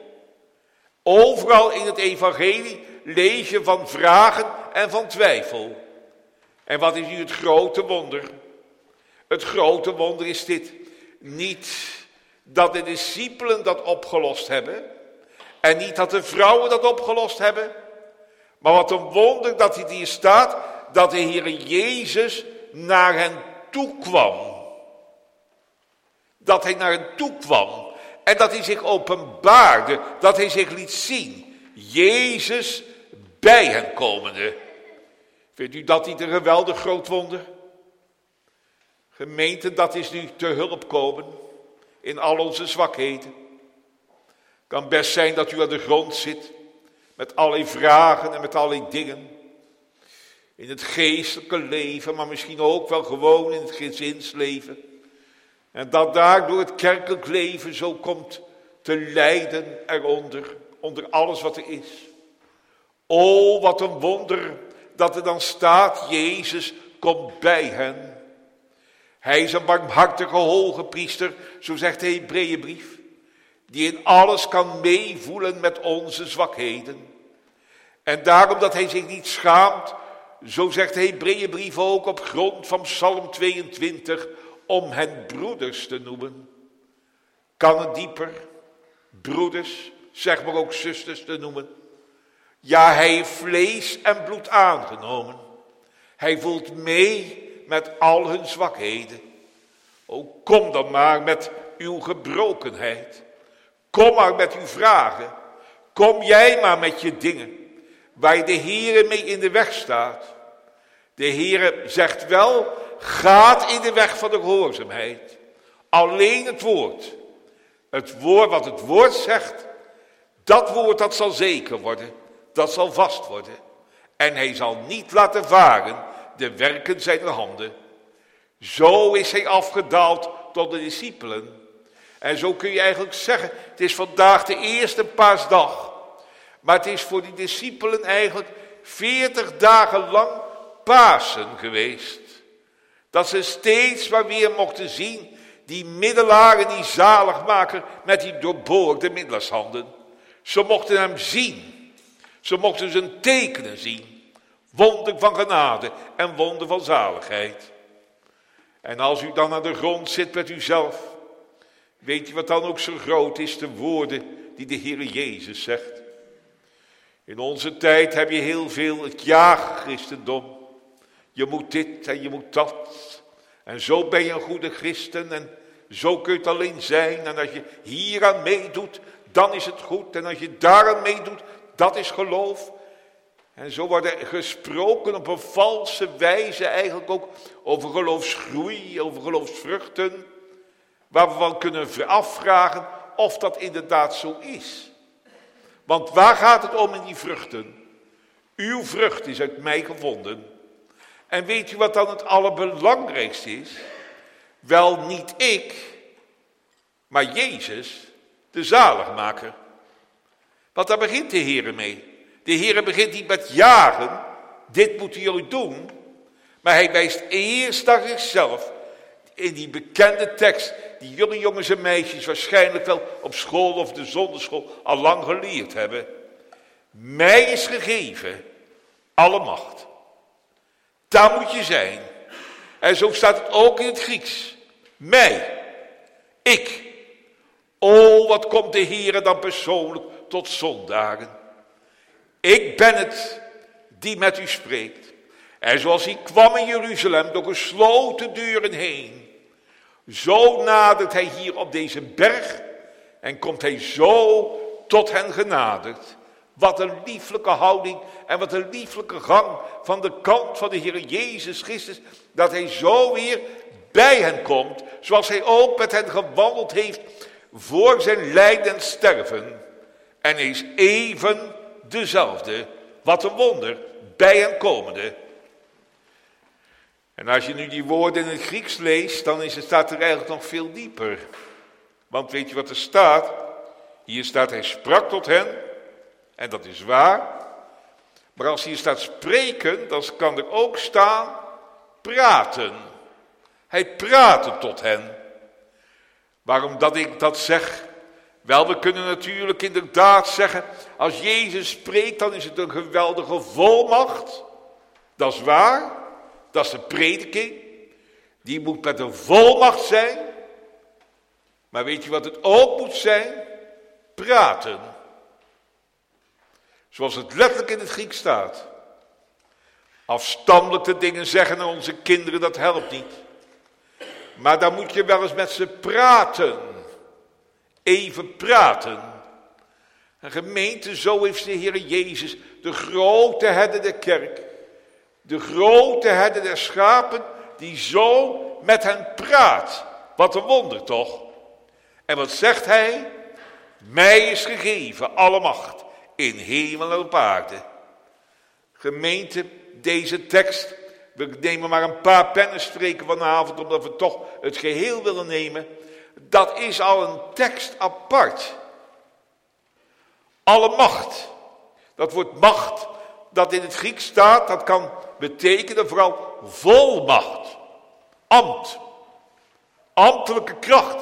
Overal in het evangelie lees je van vragen en van twijfel. En wat is nu het grote wonder? Het grote wonder is dit. Niet dat de discipelen dat opgelost hebben. En niet dat de vrouwen dat opgelost hebben. Maar wat een wonder dat het hier staat. Dat de Heer Jezus naar hen toe kwam. Dat hij naar hen toe kwam. En dat hij zich openbaarde. Dat hij zich liet zien. Jezus bij hen komende. Vindt u dat niet een geweldig groot wonder? Gemeente, dat is nu te hulp komen. In al onze zwakheden. Kan best zijn dat u aan de grond zit. Met allerlei vragen en met allerlei dingen. In het geestelijke leven, maar misschien ook wel gewoon in het gezinsleven. En dat daardoor het kerkelijk leven zo komt te lijden eronder. Onder alles wat er is. O, wat een wonder dat er dan staat, Jezus komt bij hen. Hij is een barmhartige hoge priester, zo zegt de Hebreeënbrief. Die in alles kan meevoelen met onze zwakheden. En daarom dat hij zich niet schaamt, zo zegt de Hebreeënbrief ook op grond van Psalm 22, om hen broeders te noemen. Kan het dieper, broeders, zeg maar ook zusters te noemen. Ja, hij heeft vlees en bloed aangenomen. Hij voelt mee met al hun zwakheden. O, kom dan maar met uw gebrokenheid. Kom maar met uw vragen. Kom jij maar met je dingen. Waar de Heere mee in de weg staat. De Heere zegt wel, gaat in de weg van de gehoorzaamheid. Alleen het woord. Het woord wat het woord zegt. Dat woord dat zal zeker worden. Dat zal vast worden. En hij zal niet laten varen de werken zijner handen. Zo is hij afgedaald tot de discipelen. En zo kun je eigenlijk zeggen, het is vandaag de eerste paasdag. Maar het is voor die discipelen eigenlijk 40 dagen lang Pasen geweest. Dat ze steeds maar weer mochten zien, die middelaar en die zaligmaker met die doorboorde middelashanden. Ze mochten hem zien. Ze mochten zijn tekenen zien. Wonder van genade en wonder van zaligheid. En als u dan aan de grond zit met uzelf, weet je wat dan ook zo groot is, de woorden die de Heer Jezus zegt. In onze tijd heb je heel veel het jaag-christendom. Je moet dit en je moet dat. En zo ben je een goede christen en zo kun je het alleen zijn. En als je hier aan meedoet, dan is het goed. En als je daar aan meedoet, dat is geloof. En zo wordt er gesproken op een valse wijze eigenlijk ook over geloofsgroei, over geloofsvruchten. Waar we van kunnen afvragen of dat inderdaad zo is. Want waar gaat het om in die vruchten? Uw vrucht is uit mij gevonden. En weet u wat dan het allerbelangrijkste is? Wel niet ik, maar Jezus, de zaligmaker. Want daar begint de Heer mee. De Heer begint niet met jagen, dit moeten jullie doen. Maar hij wijst eerst naar zichzelf. In die bekende tekst, die jullie jongens en meisjes waarschijnlijk wel op school of de zonderschool al lang geleerd hebben. Mij is gegeven alle macht. Daar moet je zijn. En zo staat het ook in het Grieks. Mij. Ik. Oh, wat komt de Heer dan persoonlijk tot zondagen. Ik ben het die met u spreekt. En zoals hij kwam in Jeruzalem door gesloten deuren heen. Zo nadert hij hier op deze berg. En komt hij zo tot hen genaderd. Wat een lieflijke houding en wat een lieflijke gang van de kant van de Heer Jezus Christus. Dat hij zo weer bij hen komt. Zoals hij ook met hen gewandeld heeft voor zijn lijden en sterven. En hij is even dezelfde. Wat een wonder, bij hen komende. En als je nu die woorden in het Grieks leest, dan staat er eigenlijk nog veel dieper. Want weet je wat er staat? Hier staat, hij sprak tot hen. En dat is waar. Maar als hier staat spreken, dan kan er ook staan praten. Hij praatte tot hen. Waarom dat ik dat zeg? Wel, we kunnen natuurlijk inderdaad zeggen, als Jezus spreekt, dan is het een geweldige volmacht. Dat is waar. Dat is de prediking. Die moet met een volmacht zijn. Maar weet je wat het ook moet zijn? Praten. Zoals het letterlijk in het Grieks staat. Afstandelijk de dingen zeggen aan onze kinderen, dat helpt niet. Maar dan moet je wel eens met ze praten. Even praten. Een gemeente, zo heeft de Heer Jezus, de grote herder der kerk. De grote herder der schapen, die zo met hen praat. Wat een wonder toch? En wat zegt hij? Mij is gegeven alle macht in hemel en op aarde. Gemeente, deze tekst, we nemen maar een paar pennenstreken vanavond, omdat we toch het geheel willen nemen. Dat is al een tekst apart. Alle macht. Dat woord macht, dat in het Grieks staat, dat kan betekenen vooral volmacht. Ambt. Ambtelijke kracht.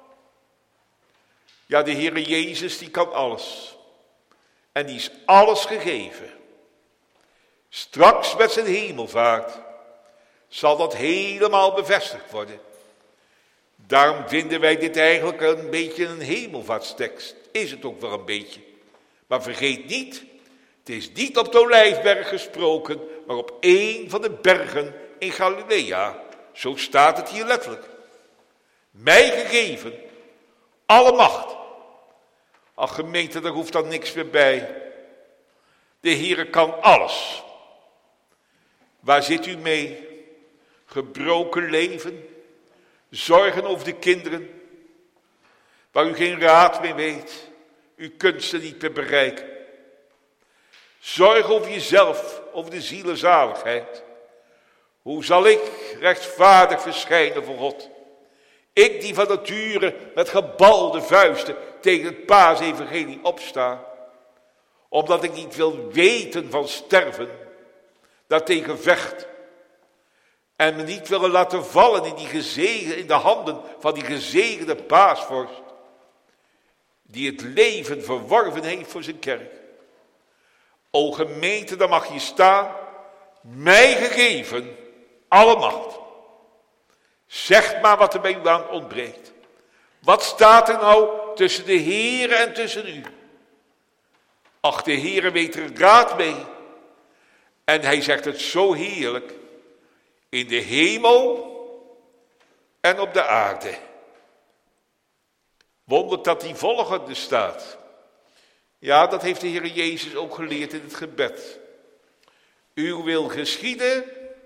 Ja, de Heere Jezus, die kan alles. En die is alles gegeven. Straks met zijn hemelvaart zal dat helemaal bevestigd worden. Daarom vinden wij dit eigenlijk een beetje een hemelvaartstekst. Is het ook wel een beetje. Maar vergeet niet, het is niet op de Olijfberg gesproken, maar op één van de bergen in Galilea. Zo staat het hier letterlijk. Mij gegeven, alle macht. Ach gemeente, daar hoeft dan niks meer bij. De Heere kan alles. Waar zit u mee? Gebroken leven? Zorgen over de kinderen? Waar u geen raad meer weet? U kunt ze niet meer bereiken. Zorg over jezelf, over de zielenzaligheid. Hoe zal ik rechtvaardig verschijnen voor God? Ik die van nature met gebalde vuisten tegen het paasevangelie opsta. Omdat ik niet wil weten van sterven. Daartegen vecht. En me niet willen laten vallen in de handen van die gezegende paasvorst. Die het leven verworven heeft voor zijn kerk. O gemeente, dan mag je staan. Mij gegeven, alle macht. Zeg maar wat er bij u aan ontbreekt. Wat staat er nou tussen de Heere en tussen u? Ach, de Heere weet er raad mee. En hij zegt het zo heerlijk. In de hemel en op de aarde. Wondert dat die volgende staat. Ja, dat heeft de Heer Jezus ook geleerd in het gebed. Uw wil geschieden,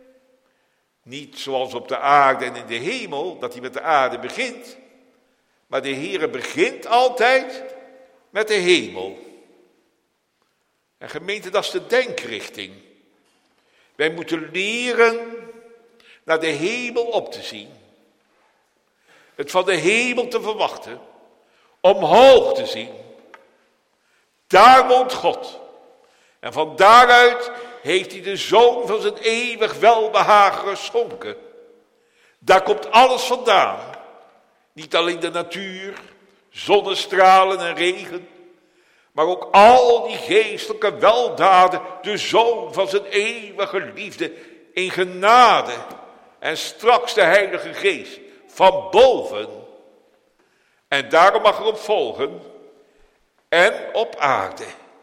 niet zoals op de aarde en in de hemel, dat hij met de aarde begint. Maar de Heer begint altijd met de hemel. En gemeente, dat is de denkrichting. Wij moeten leren naar de hemel op te zien. Het van de hemel te verwachten. Omhoog te zien. Daar woont God. En van daaruit heeft hij de zoon van zijn eeuwig welbehagen geschonken. Daar komt alles vandaan. Niet alleen de natuur, zonnestralen en regen. Maar ook al die geestelijke weldaden. De zoon van zijn eeuwige liefde in genade. En straks de Heilige Geest van boven. En daarom mag erop volgen. En op aarde.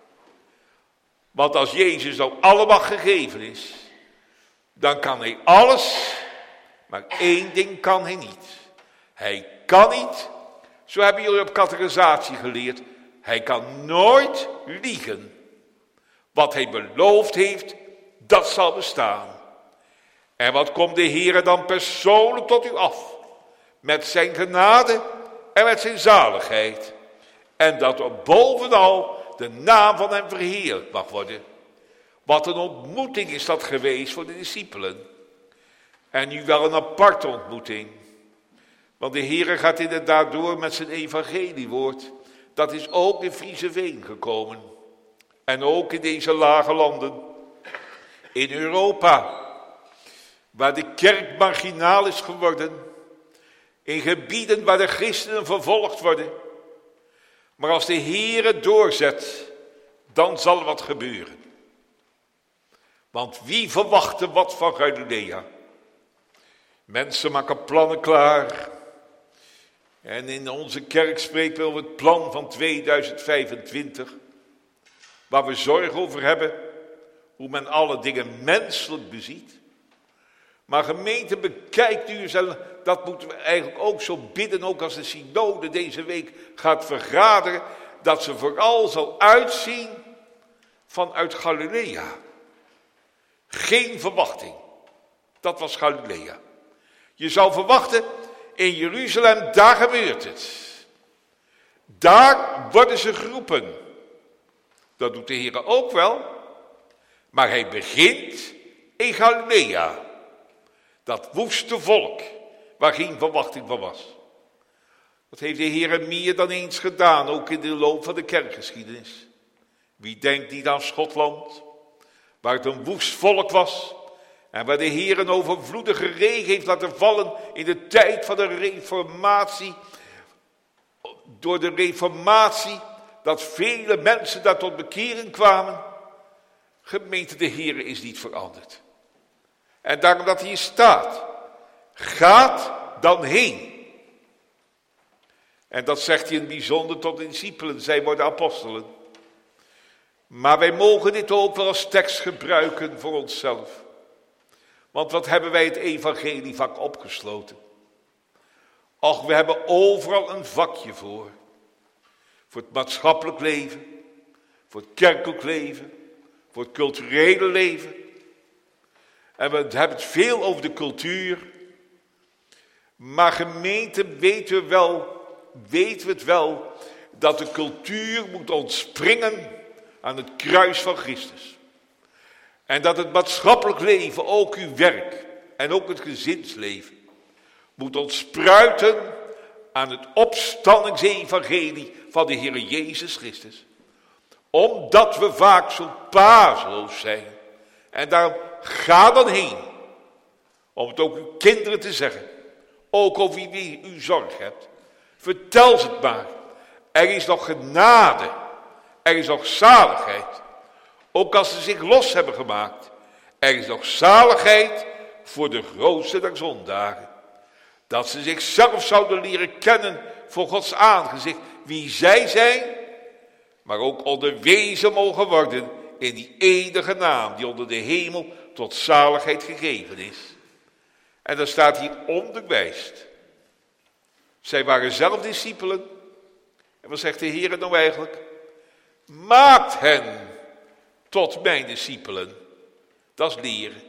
Want als Jezus nou allemaal gegeven is. Dan kan hij alles. Maar één ding kan hij niet. Hij kan niet. Zo hebben jullie op catechisatie geleerd. Hij kan nooit liegen. Wat hij beloofd heeft. Dat zal bestaan. En wat komt de Heer dan persoonlijk tot u af? Met zijn genade en met zijn zaligheid. En dat er bovenal de naam van hem verheerlijkt mag worden. Wat een ontmoeting is dat geweest voor de discipelen. En nu wel een aparte ontmoeting. Want de Heer gaat inderdaad door met zijn evangeliewoord. Dat is ook in Frieseveen gekomen. En ook in deze lage landen. In Europa. Waar de kerk marginaal is geworden. In gebieden waar de christenen vervolgd worden. Maar als de Heer het doorzet, dan zal er wat gebeuren. Want wie verwachtte wat van Galilea? Mensen maken plannen klaar. En in onze kerk spreken we over het plan van 2025. Waar we zorg over hebben. Hoe men alle dingen menselijk beziet. Maar gemeente, bekijkt u eens, en dat moeten we eigenlijk ook zo bidden, ook als de synode deze week gaat vergaderen, dat ze vooral zal uitzien vanuit Galilea. Geen verwachting. Dat was Galilea. Je zou verwachten, in Jeruzalem, daar gebeurt het. Daar worden ze geroepen. Dat doet de Heer ook wel. Maar hij begint in Galilea. Dat woeste volk, waar geen verwachting van was. Dat heeft de Heer meer dan eens gedaan, ook in de loop van de kerkgeschiedenis. Wie denkt niet aan Schotland, waar het een woest volk was. En waar de Heer een overvloedige regen heeft laten vallen in de tijd van de reformatie. Door de reformatie, dat vele mensen daar tot bekering kwamen. Gemeente, de Heer is niet veranderd. En daarom dat hier staat, gaat dan heen. En dat zegt hij in het bijzonder tot de discipelen, zij worden apostelen. Maar wij mogen dit ook wel als tekst gebruiken voor onszelf. Want wat hebben wij het evangelievak opgesloten? Och, we hebben overal een vakje voor. Voor het maatschappelijk leven, voor het kerkelijk leven, voor het culturele leven. En we hebben het veel over de cultuur. Maar gemeente, weten we het wel, dat de cultuur moet ontspringen aan het kruis van Christus. En dat het maatschappelijk leven, ook uw werk en ook het gezinsleven, moet ontspruiten aan het opstandingsevangelie van de Heer Jezus Christus. Omdat we vaak zo paasloos zijn. En daarom ga dan heen. Om het ook uw kinderen te zeggen. Ook over wie u zorg hebt. Vertel ze het maar. Er is nog genade. Er is nog zaligheid. Ook als ze zich los hebben gemaakt. Er is nog zaligheid voor de grootste der zondagen. Dat ze zichzelf zouden leren kennen voor Gods aangezicht. Wie zij zijn. Maar ook onderwezen mogen worden in die enige naam die onder de hemel tot zaligheid gegeven is. En dan staat hier onderwijst. Zij waren zelf discipelen. En wat zegt de Heer nou eigenlijk? Maakt hen tot mijn discipelen. Dat is leren.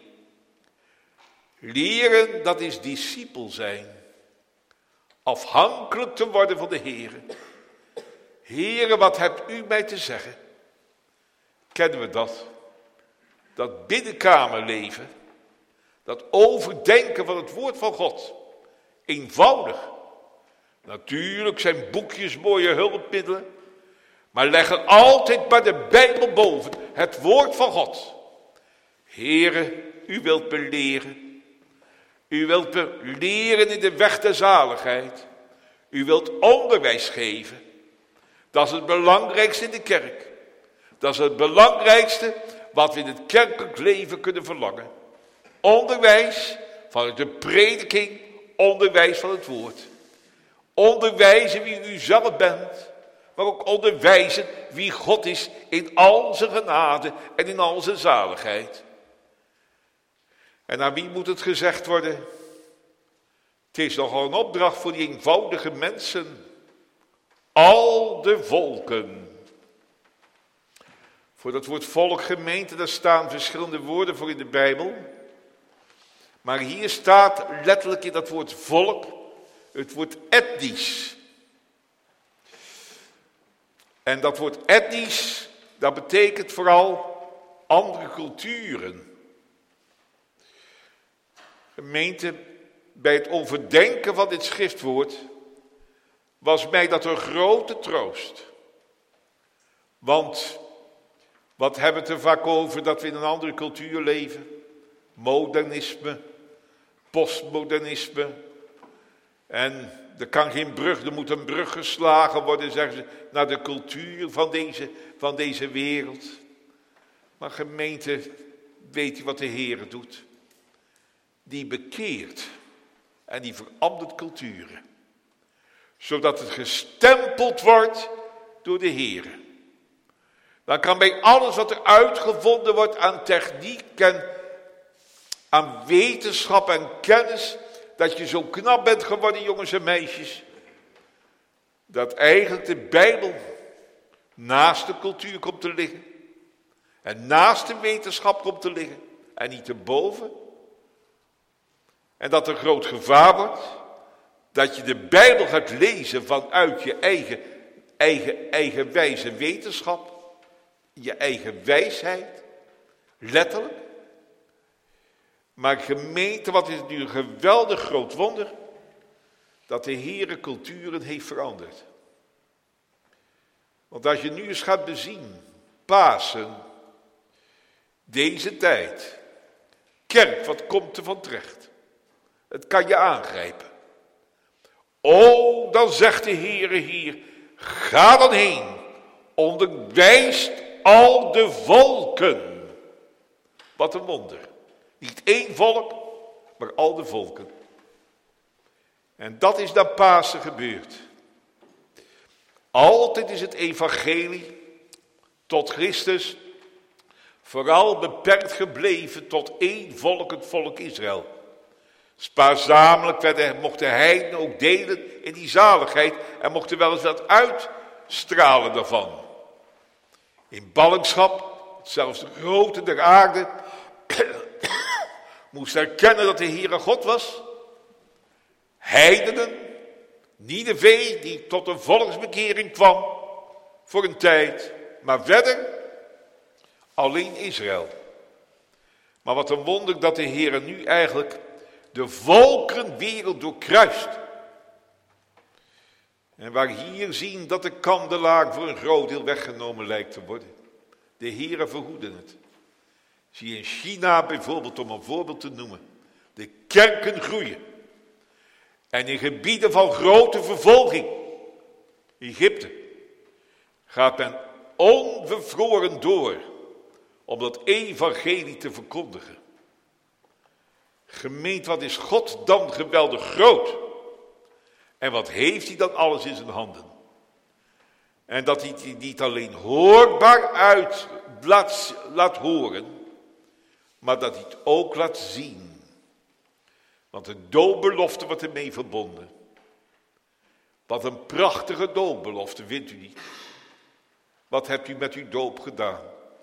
Leren, dat is discipel zijn. Afhankelijk te worden van de Heer. Heere, wat hebt u mij te zeggen? Kennen we dat? Dat binnenkamerleven. Dat overdenken van het woord van God. Eenvoudig. Natuurlijk zijn boekjes mooie hulpmiddelen. Maar leggen altijd maar de Bijbel boven. Het woord van God. Heere, u wilt me leren. U wilt me leren in de weg der zaligheid. U wilt onderwijs geven. Dat is het belangrijkste in de kerk. Dat is het belangrijkste wat we in het kerkelijk leven kunnen verlangen. Onderwijs vanuit de prediking, onderwijs van het woord. Onderwijzen wie u zelf bent, maar ook onderwijzen wie God is in al zijn genade en in al zijn zaligheid. En aan wie moet het gezegd worden? Het is nogal een opdracht voor die eenvoudige mensen. Al de volken. Voor dat woord volk, gemeente, daar staan verschillende woorden voor in de Bijbel. Maar hier staat letterlijk in dat woord volk het woord etnisch. En dat woord etnisch, dat betekent vooral andere culturen. Gemeente, bij het overdenken van dit schriftwoord was mij dat een grote troost. Want wat hebben we het er vaak over dat we in een andere cultuur leven? Modernisme, postmodernisme. En er kan geen brug, er moet een brug geslagen worden, zeggen ze, naar de cultuur van deze wereld. Maar gemeente, weet u wat de Heer doet? Die bekeert en die verandert culturen. Zodat het gestempeld wordt door de Heer. Dan kan bij alles wat er uitgevonden wordt aan techniek en aan wetenschap en kennis, dat je zo knap bent geworden, jongens en meisjes, dat eigenlijk de Bijbel naast de cultuur komt te liggen. En naast de wetenschap komt te liggen. En niet erboven. En dat er groot gevaar wordt dat je de Bijbel gaat lezen vanuit je eigen wijze wetenschap. Je eigen wijsheid. Letterlijk. Maar gemeente, wat is het nu een geweldig groot wonder. Dat de Heere culturen heeft veranderd. Want als je nu eens gaat bezien. Pasen. Deze tijd. Kerk, wat komt er van terecht? Het kan je aangrijpen. O, dan zegt de Heere hier. Ga dan heen. Onderwijst al de volken. Wat een wonder. Niet één volk, maar al de volken. En dat is dan Pasen gebeurd. Altijd is het evangelie tot Christus vooral beperkt gebleven tot één volk, het volk Israël. Spaarzamelijk mochten heidenen ook delen in die zaligheid en mochten wel eens wat uitstralen daarvan. In ballingschap, zelfs de grote der aarde, moest erkennen dat de Heere God was. Heidenen, Nineve, die tot een volksbekering kwam voor een tijd, maar verder alleen Israël. Maar wat een wonder dat de Heere nu eigenlijk de volkerenwereld doorkruist. En waar hier zien dat de kandelaar voor een groot deel weggenomen lijkt te worden. De Heere verhoede het. Zie in China bijvoorbeeld, om een voorbeeld te noemen. De kerken groeien. En in gebieden van grote vervolging, Egypte, gaat men onbevroren door om dat evangelie te verkondigen. Gemeente, wat is God dan geweldig groot? En wat heeft hij dan alles in zijn handen? En dat hij het niet alleen hoorbaar uit laat horen, maar dat hij het ook laat zien. Want de doopbelofte wordt ermee verbonden. Wat een prachtige doopbelofte, vindt u niet? Wat hebt u met uw doop gedaan?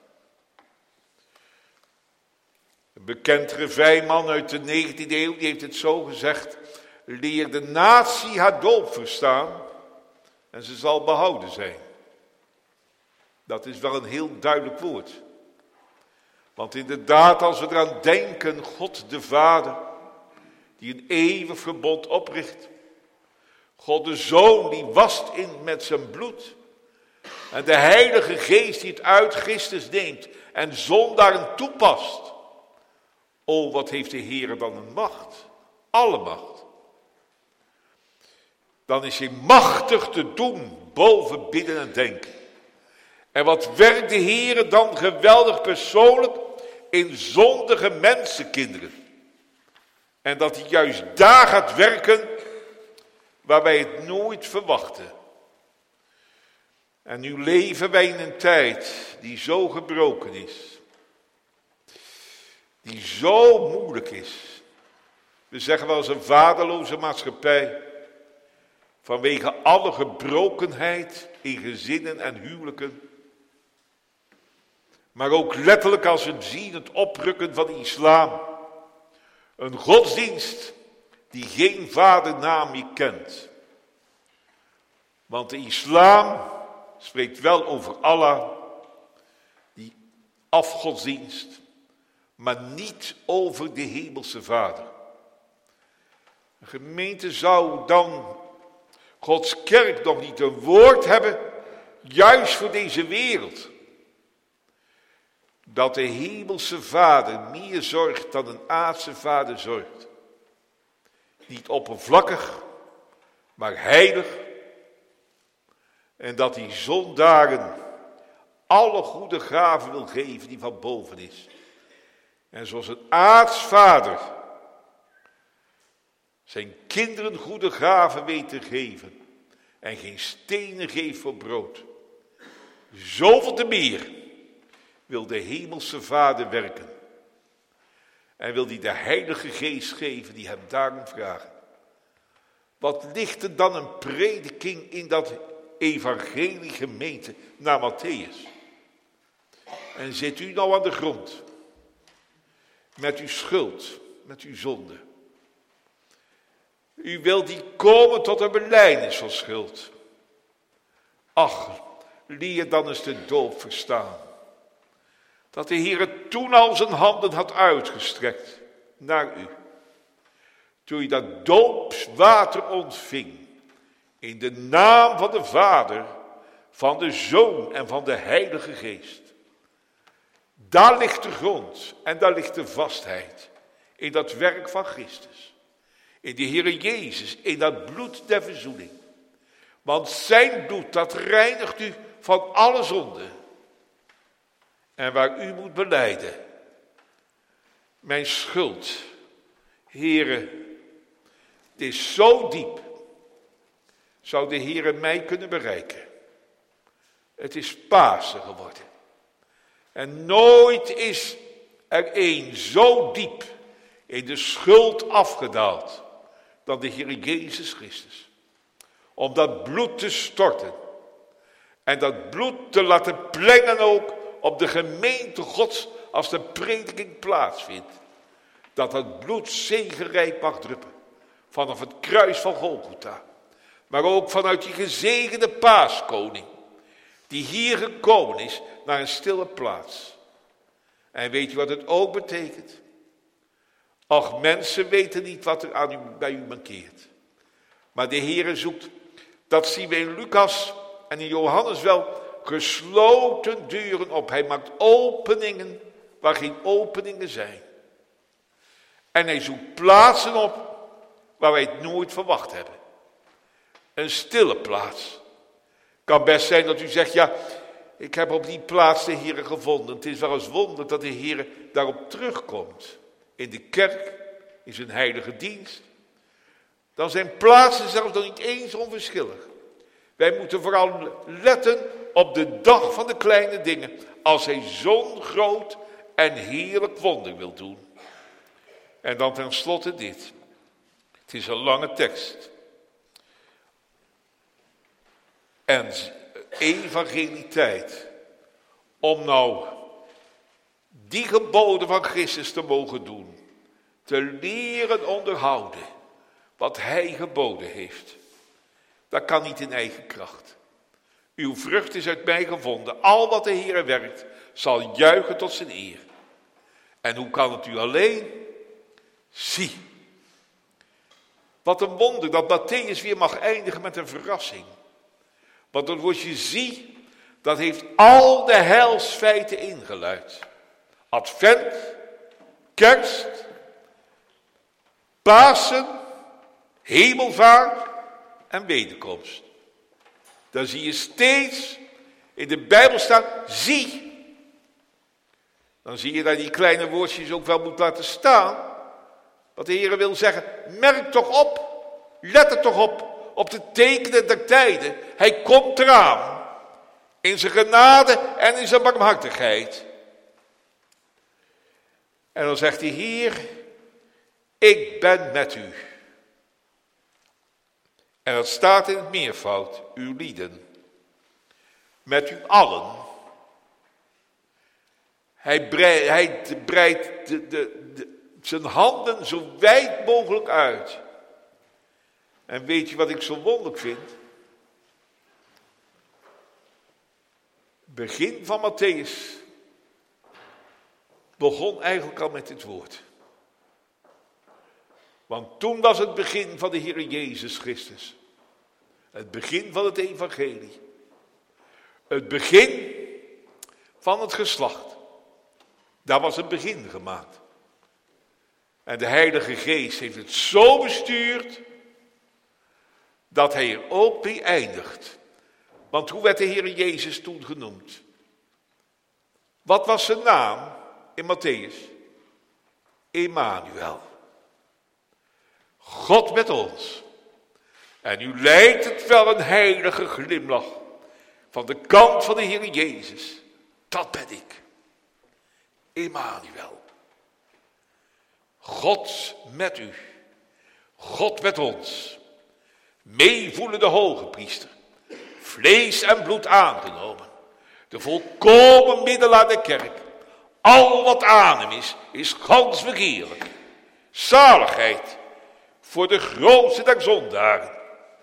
Een bekend revijman uit de 19e eeuw, die heeft het zo gezegd: leer de natie haar doop verstaan en ze zal behouden zijn. Dat is wel een heel duidelijk woord. Want inderdaad, als we eraan denken, God de Vader, die een eeuwig verbond opricht. God de Zoon, die wast in met zijn bloed. En de Heilige Geest, die het uit Christus neemt en zondaren toepast. O, wat heeft de Heer dan een macht. Alle macht. Dan is hij machtig te doen boven bidden en denken. En wat werkt de Heer dan geweldig persoonlijk in zondige mensenkinderen. En dat hij juist daar gaat werken waar wij het nooit verwachten. En nu leven wij in een tijd die zo gebroken is. Die zo moeilijk is. We zeggen wel eens een vaderloze maatschappij. Vanwege alle gebrokenheid in gezinnen en huwelijken. Maar ook letterlijk als we zien het oprukken van de islam. Een godsdienst die geen vadernaam meer kent. Want de islam spreekt wel over Allah, die afgodsdienst, maar niet over de hemelse Vader. Een gemeente zou dan Gods kerk nog niet een woord hebben, juist voor deze wereld. Dat de hemelse Vader meer zorgt dan een aardse vader zorgt. Niet oppervlakkig, maar heilig. En dat hij zondaren alle goede gaven wil geven die van boven is. En zoals een aartsvader zijn kinderen goede gaven weet te geven. En geen stenen geeft voor brood. Zoveel te meer wil de hemelse Vader werken. En wil hij de Heilige Geest geven die hem daarom vragen. Wat ligt er dan een prediking in dat evangelie gemeente naar Matthäus? En zit u nou aan de grond. Met uw schuld, met uw zonde. U wilt niet komen tot een belijdenis van schuld. Ach, leer dan eens de doop verstaan. Dat de Heer toen al zijn handen had uitgestrekt naar u. Toen je dat doopswater ontving. In de naam van de Vader, van de Zoon en van de Heilige Geest. Daar ligt de grond en daar ligt de vastheid. In dat werk van Christus. In de Heere Jezus, in dat bloed der verzoening. Want zijn bloed, dat reinigt u van alle zonde. En waar u moet belijden. Mijn schuld, Heere, het is zo diep. Zou de Heere mij kunnen bereiken? Het is Pasen geworden. En nooit is er een zo diep in de schuld afgedaald dan de Heer Jezus Christus. Om dat bloed te storten. En dat bloed te laten plengen ook op de gemeente Gods als de prediking plaatsvindt. Dat het bloed zegenrijk mag druppen. Vanaf het kruis van Golgotha. Maar ook vanuit die gezegende paaskoning. Die hier gekomen is naar een stille plaats. En weet je wat het ook betekent? Ach, mensen weten niet wat er bij u mankeert. Maar de Heere zoekt, dat zien we in Lucas en in Johannes wel, gesloten deuren op. Hij maakt openingen waar geen openingen zijn. En hij zoekt plaatsen op waar wij het nooit verwacht hebben. Een stille plaats. Kan best zijn dat u zegt, ja, ik heb op die plaats de Heere gevonden. Het is wel eens wonderlijk dat de Heere daarop terugkomt. In de kerk, in zijn heilige dienst. Dan zijn plaatsen zelfs nog niet eens onverschillig. Wij moeten vooral letten op de dag van de kleine dingen. Als hij zo'n groot en heerlijk wonder wil doen. En dan tenslotte dit. Het is een lange tekst. En evangelitieit. Om nou die geboden van Christus te mogen doen. Te leren onderhouden. Wat hij geboden heeft. Dat kan niet in eigen kracht. Uw vrucht is uit mij gevonden. Al wat de Heer werkt, zal juichen tot zijn eer. En hoe kan het u alleen? Zie. Wat een wonder dat Mattheüs weer mag eindigen met een verrassing. Want het woordje zie, dat heeft al de heilsfeiten ingeluid. Advent, kerst, Pasen, hemelvaart en wederkomst. Dan zie je steeds in de Bijbel staan, zie. Dan zie je dat die kleine woordjes ook wel moet laten staan. Wat de Heer wil zeggen, merk toch op, let er toch op de tekenen der tijden. Hij komt eraan, in zijn genade en in zijn barmhartigheid. En dan zegt de Heer, ik ben met u. En dat staat in het meervoud, uw lieden. Met u allen. Hij breidt zijn handen zo wijd mogelijk uit. En weet je wat ik zo wonderlijk vind? Begin van Mattheüs begon eigenlijk al met dit woord. Want toen was het begin van de Heer Jezus Christus. Het begin van het evangelie. Het begin van het geslacht. Daar was het begin gemaakt. En de Heilige Geest heeft het zo bestuurd, dat hij er ook mee eindigt. Want hoe werd de Heer Jezus toen genoemd? Wat was zijn naam in Mattheüs? Emmanuel. God met ons. En u lijkt het wel een heilige glimlach van de kant van de Heer Jezus. Dat ben ik. Emmanuel. God met u. God met ons. Meevoelende hoge priester. Vlees en bloed aangenomen. De volkomen middelaar der kerk. Al wat aan hem is gans begeerlijk. Zaligheid voor de grootste der zondaren.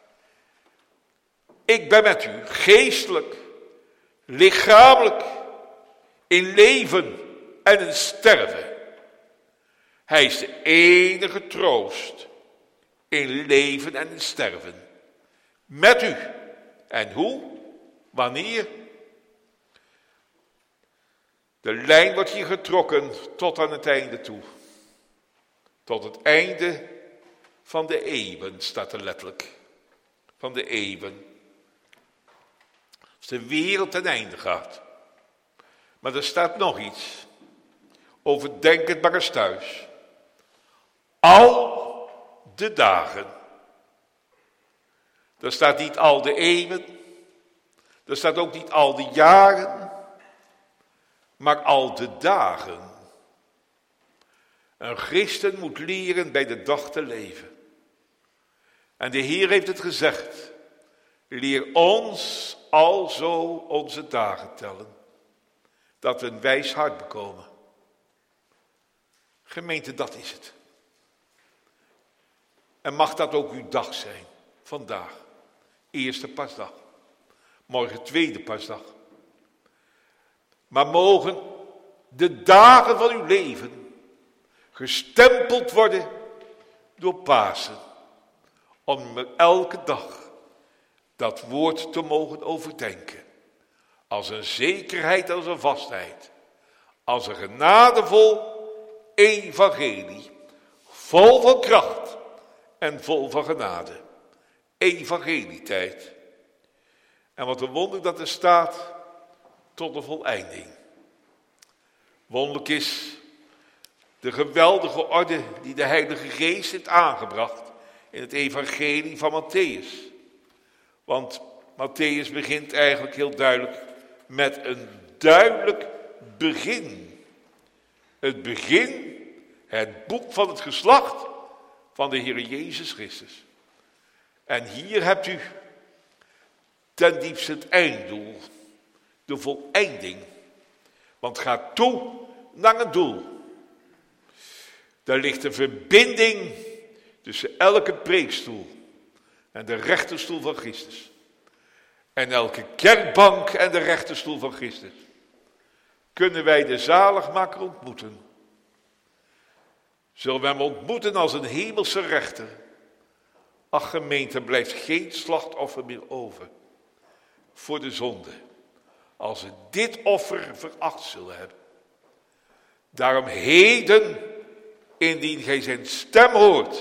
Ik ben met u, geestelijk, lichamelijk, in leven en in sterven. Hij is de enige troost in leven en in sterven. Met u. En hoe? Wanneer? De lijn wordt hier getrokken tot aan het einde toe. Tot het einde van de eeuwen, staat er letterlijk. Van de eeuwen. Als de wereld ten einde gaat. Maar er staat nog iets. Overdenk het maar eens thuis. Al de dagen. Er staat niet al de eeuwen. Er staat ook niet al de jaren. Maar al de dagen. Een christen moet leren bij de dag te leven. En de Heer heeft het gezegd. Leer ons alzo onze dagen tellen. Dat we een wijs hart bekomen. Gemeente, dat is het. En mag dat ook uw dag zijn. Vandaag. Eerste pasdag. Morgen tweede pasdag. Maar mogen de dagen van uw leven gestempeld worden door Pasen. Om elke dag dat woord te mogen overdenken. Als een zekerheid, als een vastheid. Als een genadevol evangelie. vol van kracht en vol van genade. Evangelietijd. En wat een wonder dat er staat, tot de voleinding. Wonderlijk is de geweldige orde die de Heilige Geest heeft aangebracht in het evangelie van Mattheüs. Want Mattheüs begint eigenlijk heel duidelijk met een duidelijk begin. Het begin, het boek van het geslacht van de Heer Jezus Christus. En hier hebt u ten diepste het einddoel, de voleinding. Want ga toe naar het doel. Daar ligt een verbinding tussen elke preekstoel en de rechterstoel van Christus. En elke kerkbank en de rechterstoel van Christus. Kunnen wij de zaligmaker ontmoeten? Zullen we hem ontmoeten als een hemelse rechter? Ach gemeente, er blijft geen slachtoffer meer over voor de zonde, als we dit offer veracht zullen hebben. Daarom heden, indien gij zijn stem hoort,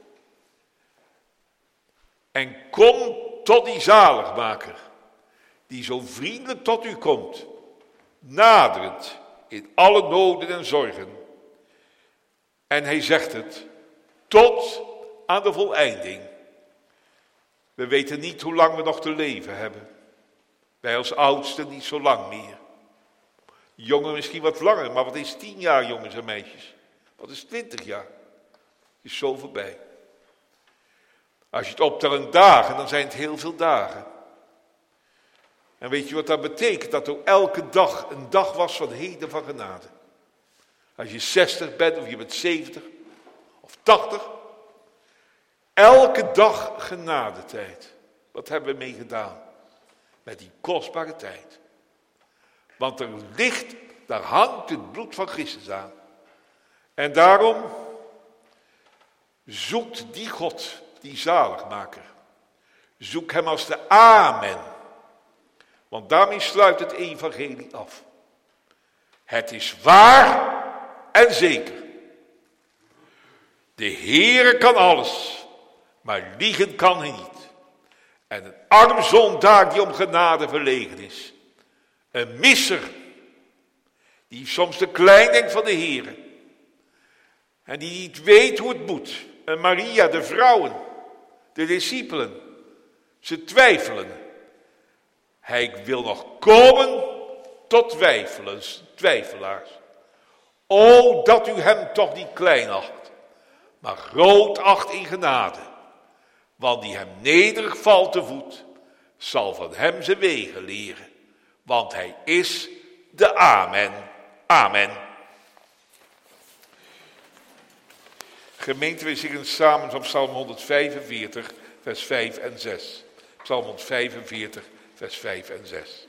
en kom tot die zaligmaker, die zo vriendelijk tot u komt, naderend in alle noden en zorgen. En hij zegt het, tot aan de voleinding. We weten niet hoe lang we nog te leven hebben. Wij als oudsten niet zo lang meer. Jongen misschien wat langer, maar wat is 10 jaar, jongens en meisjes? Wat is 20 jaar? Het is zo voorbij. Als je het optelt in dagen, dan zijn het heel veel dagen. En weet je wat dat betekent? Dat er elke dag een dag was van heden van genade. Als je 60 bent of je bent 70 of 80. Elke dag genadetijd. Wat hebben we mee gedaan? Met die kostbare tijd. Want er ligt, daar hangt het bloed van Christus aan. En daarom zoekt die God, die zaligmaker. Zoek hem als de Amen. Want daarmee sluit het evangelie af. Het is waar en zeker. De Heere kan alles, maar liegen kan hij niet. En een arm zondaar die om genade verlegen is. Een misser, die soms te klein denkt van de Heere. En die niet weet hoe het moet. En Maria, de vrouwen, de discipelen, ze twijfelen. Hij wil nog komen tot twijfelaars. O, dat u hem toch niet klein acht, maar groot acht in genade. Want die hem nederig valt te voet, zal van hem zijn wegen leren. Want hij is de Amen. Amen. Gemeente, we zingen samen van Psalm 145, vers 5 en 6. Psalm 145, vers 5 en 6.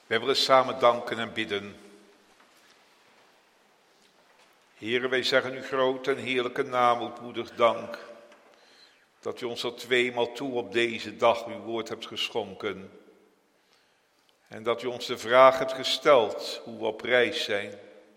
Wij willen samen danken en bidden. Here, wij zeggen u groot en heerlijke naam, ootmoedig dank, dat u ons al tweemaal toe op deze dag uw woord hebt geschonken. En dat u ons de vraag hebt gesteld hoe we op reis zijn.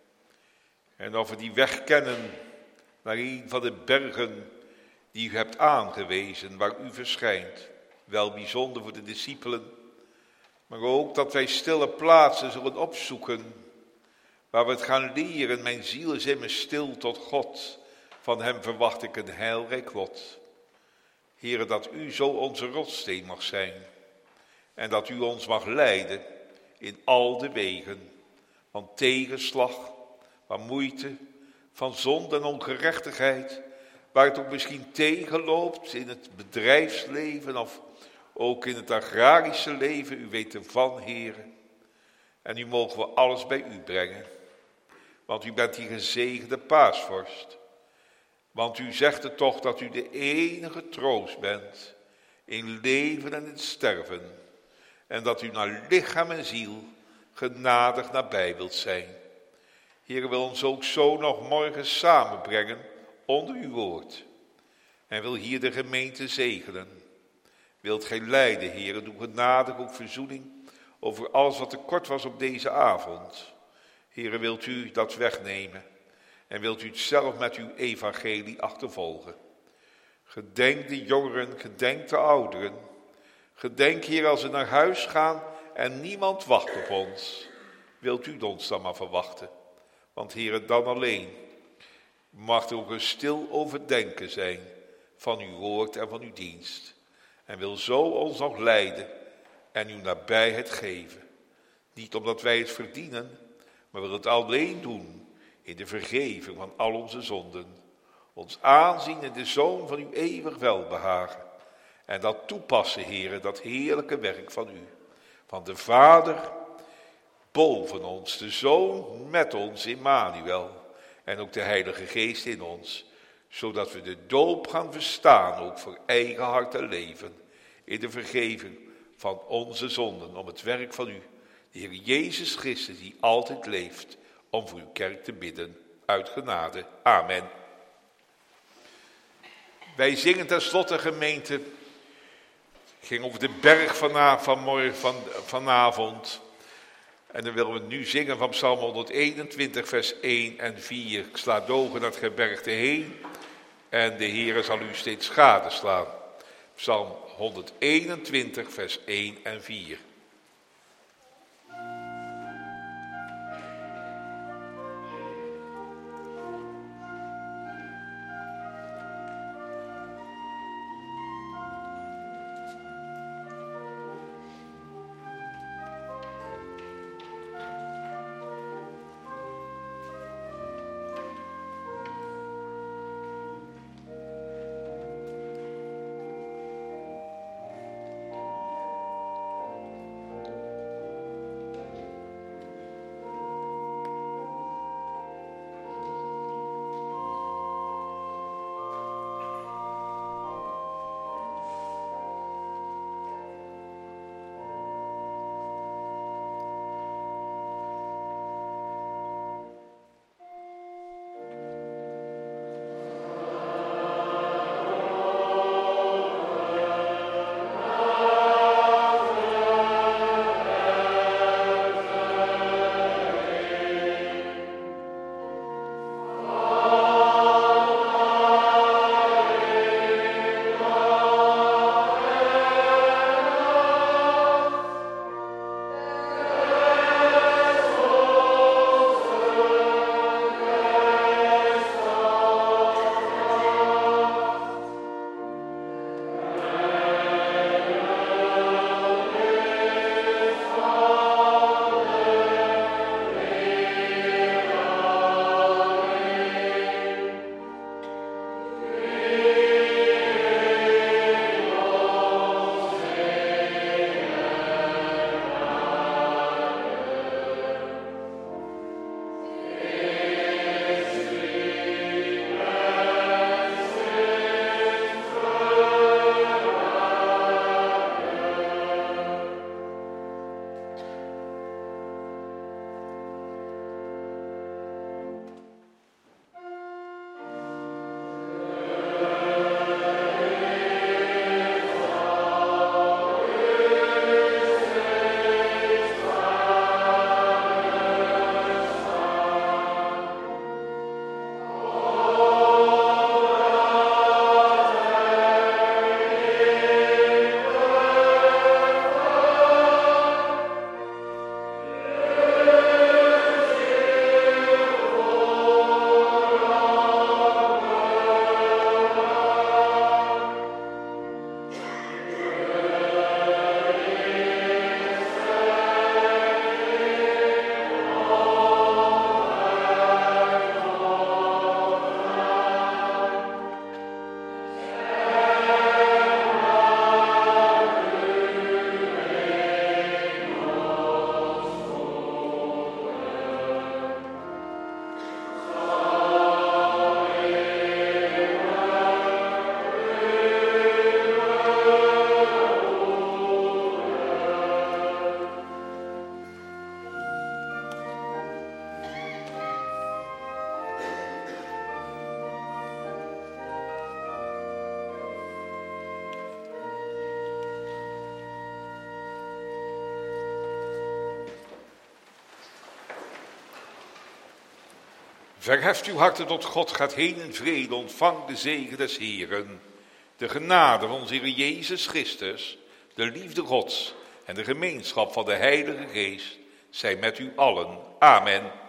En of we die weg kennen naar een van de bergen die u hebt aangewezen, waar u verschijnt. Wel bijzonder voor de discipelen, maar ook dat wij stille plaatsen zullen opzoeken, waar we het gaan leren. Mijn ziel is immers stil tot God, van hem verwacht ik een heilrijk lot. Heere, dat u zo onze rotssteen mag zijn, en dat u ons mag leiden in al de wegen, van tegenslag, van moeite, van zonde en ongerechtigheid, waar het ook misschien tegenloopt in het bedrijfsleven of ook in het agrarische leven. U weet ervan, Heere. En nu mogen we alles bij u brengen, want u bent die gezegende paasvorst. Want u zegt het toch dat u de enige troost bent in leven en in sterven. En dat u naar lichaam en ziel genadig nabij wilt zijn. Heer, wil ons ook zo nog morgen samenbrengen onder uw woord. En wil hier de gemeente zegenen. Wilt gij leiden, Heer, doe genadig ook verzoening over alles wat tekort was op deze avond. Heer, wilt u dat wegnemen. En wilt u het zelf met uw evangelie achtervolgen. Gedenk de jongeren, gedenk de ouderen. Gedenk, Heer, als we naar huis gaan en niemand wacht op ons. Wilt u ons dan maar verwachten. Want, Heer, dan alleen mag er ook een stil overdenken zijn van uw woord en van uw dienst. En wil zo ons nog leiden en uw nabijheid geven. Niet omdat wij het verdienen, maar wil het alleen doen in de vergeving van al onze zonden. Ons aanzien in de Zoon van uw eeuwig welbehagen. En dat toepassen, Heere, dat heerlijke werk van u. Van de Vader boven ons, de Zoon met ons, Immanuel. En ook de Heilige Geest in ons. Zodat we de doop gaan verstaan, ook voor eigen hart en leven. In de vergeving van onze zonden, om het werk van u, de Heer Jezus Christus, die altijd leeft, om voor uw kerk te bidden, uit genade. Amen. Wij zingen tenslotte, gemeente. Het ging over de berg vanavond. En dan willen we nu zingen van Psalm 121, vers 1 en 4. Ik sla de ogen naar het gebergte heen en de Heere zal u steeds gadeslaan. Psalm 121, vers 1 en 4. Verheft uw harten tot God, gaat heen in vrede, ontvang de zegen des Heeren. De genade van onze Heer Jezus Christus, de liefde Gods en de gemeenschap van de Heilige Geest zijn met u allen. Amen.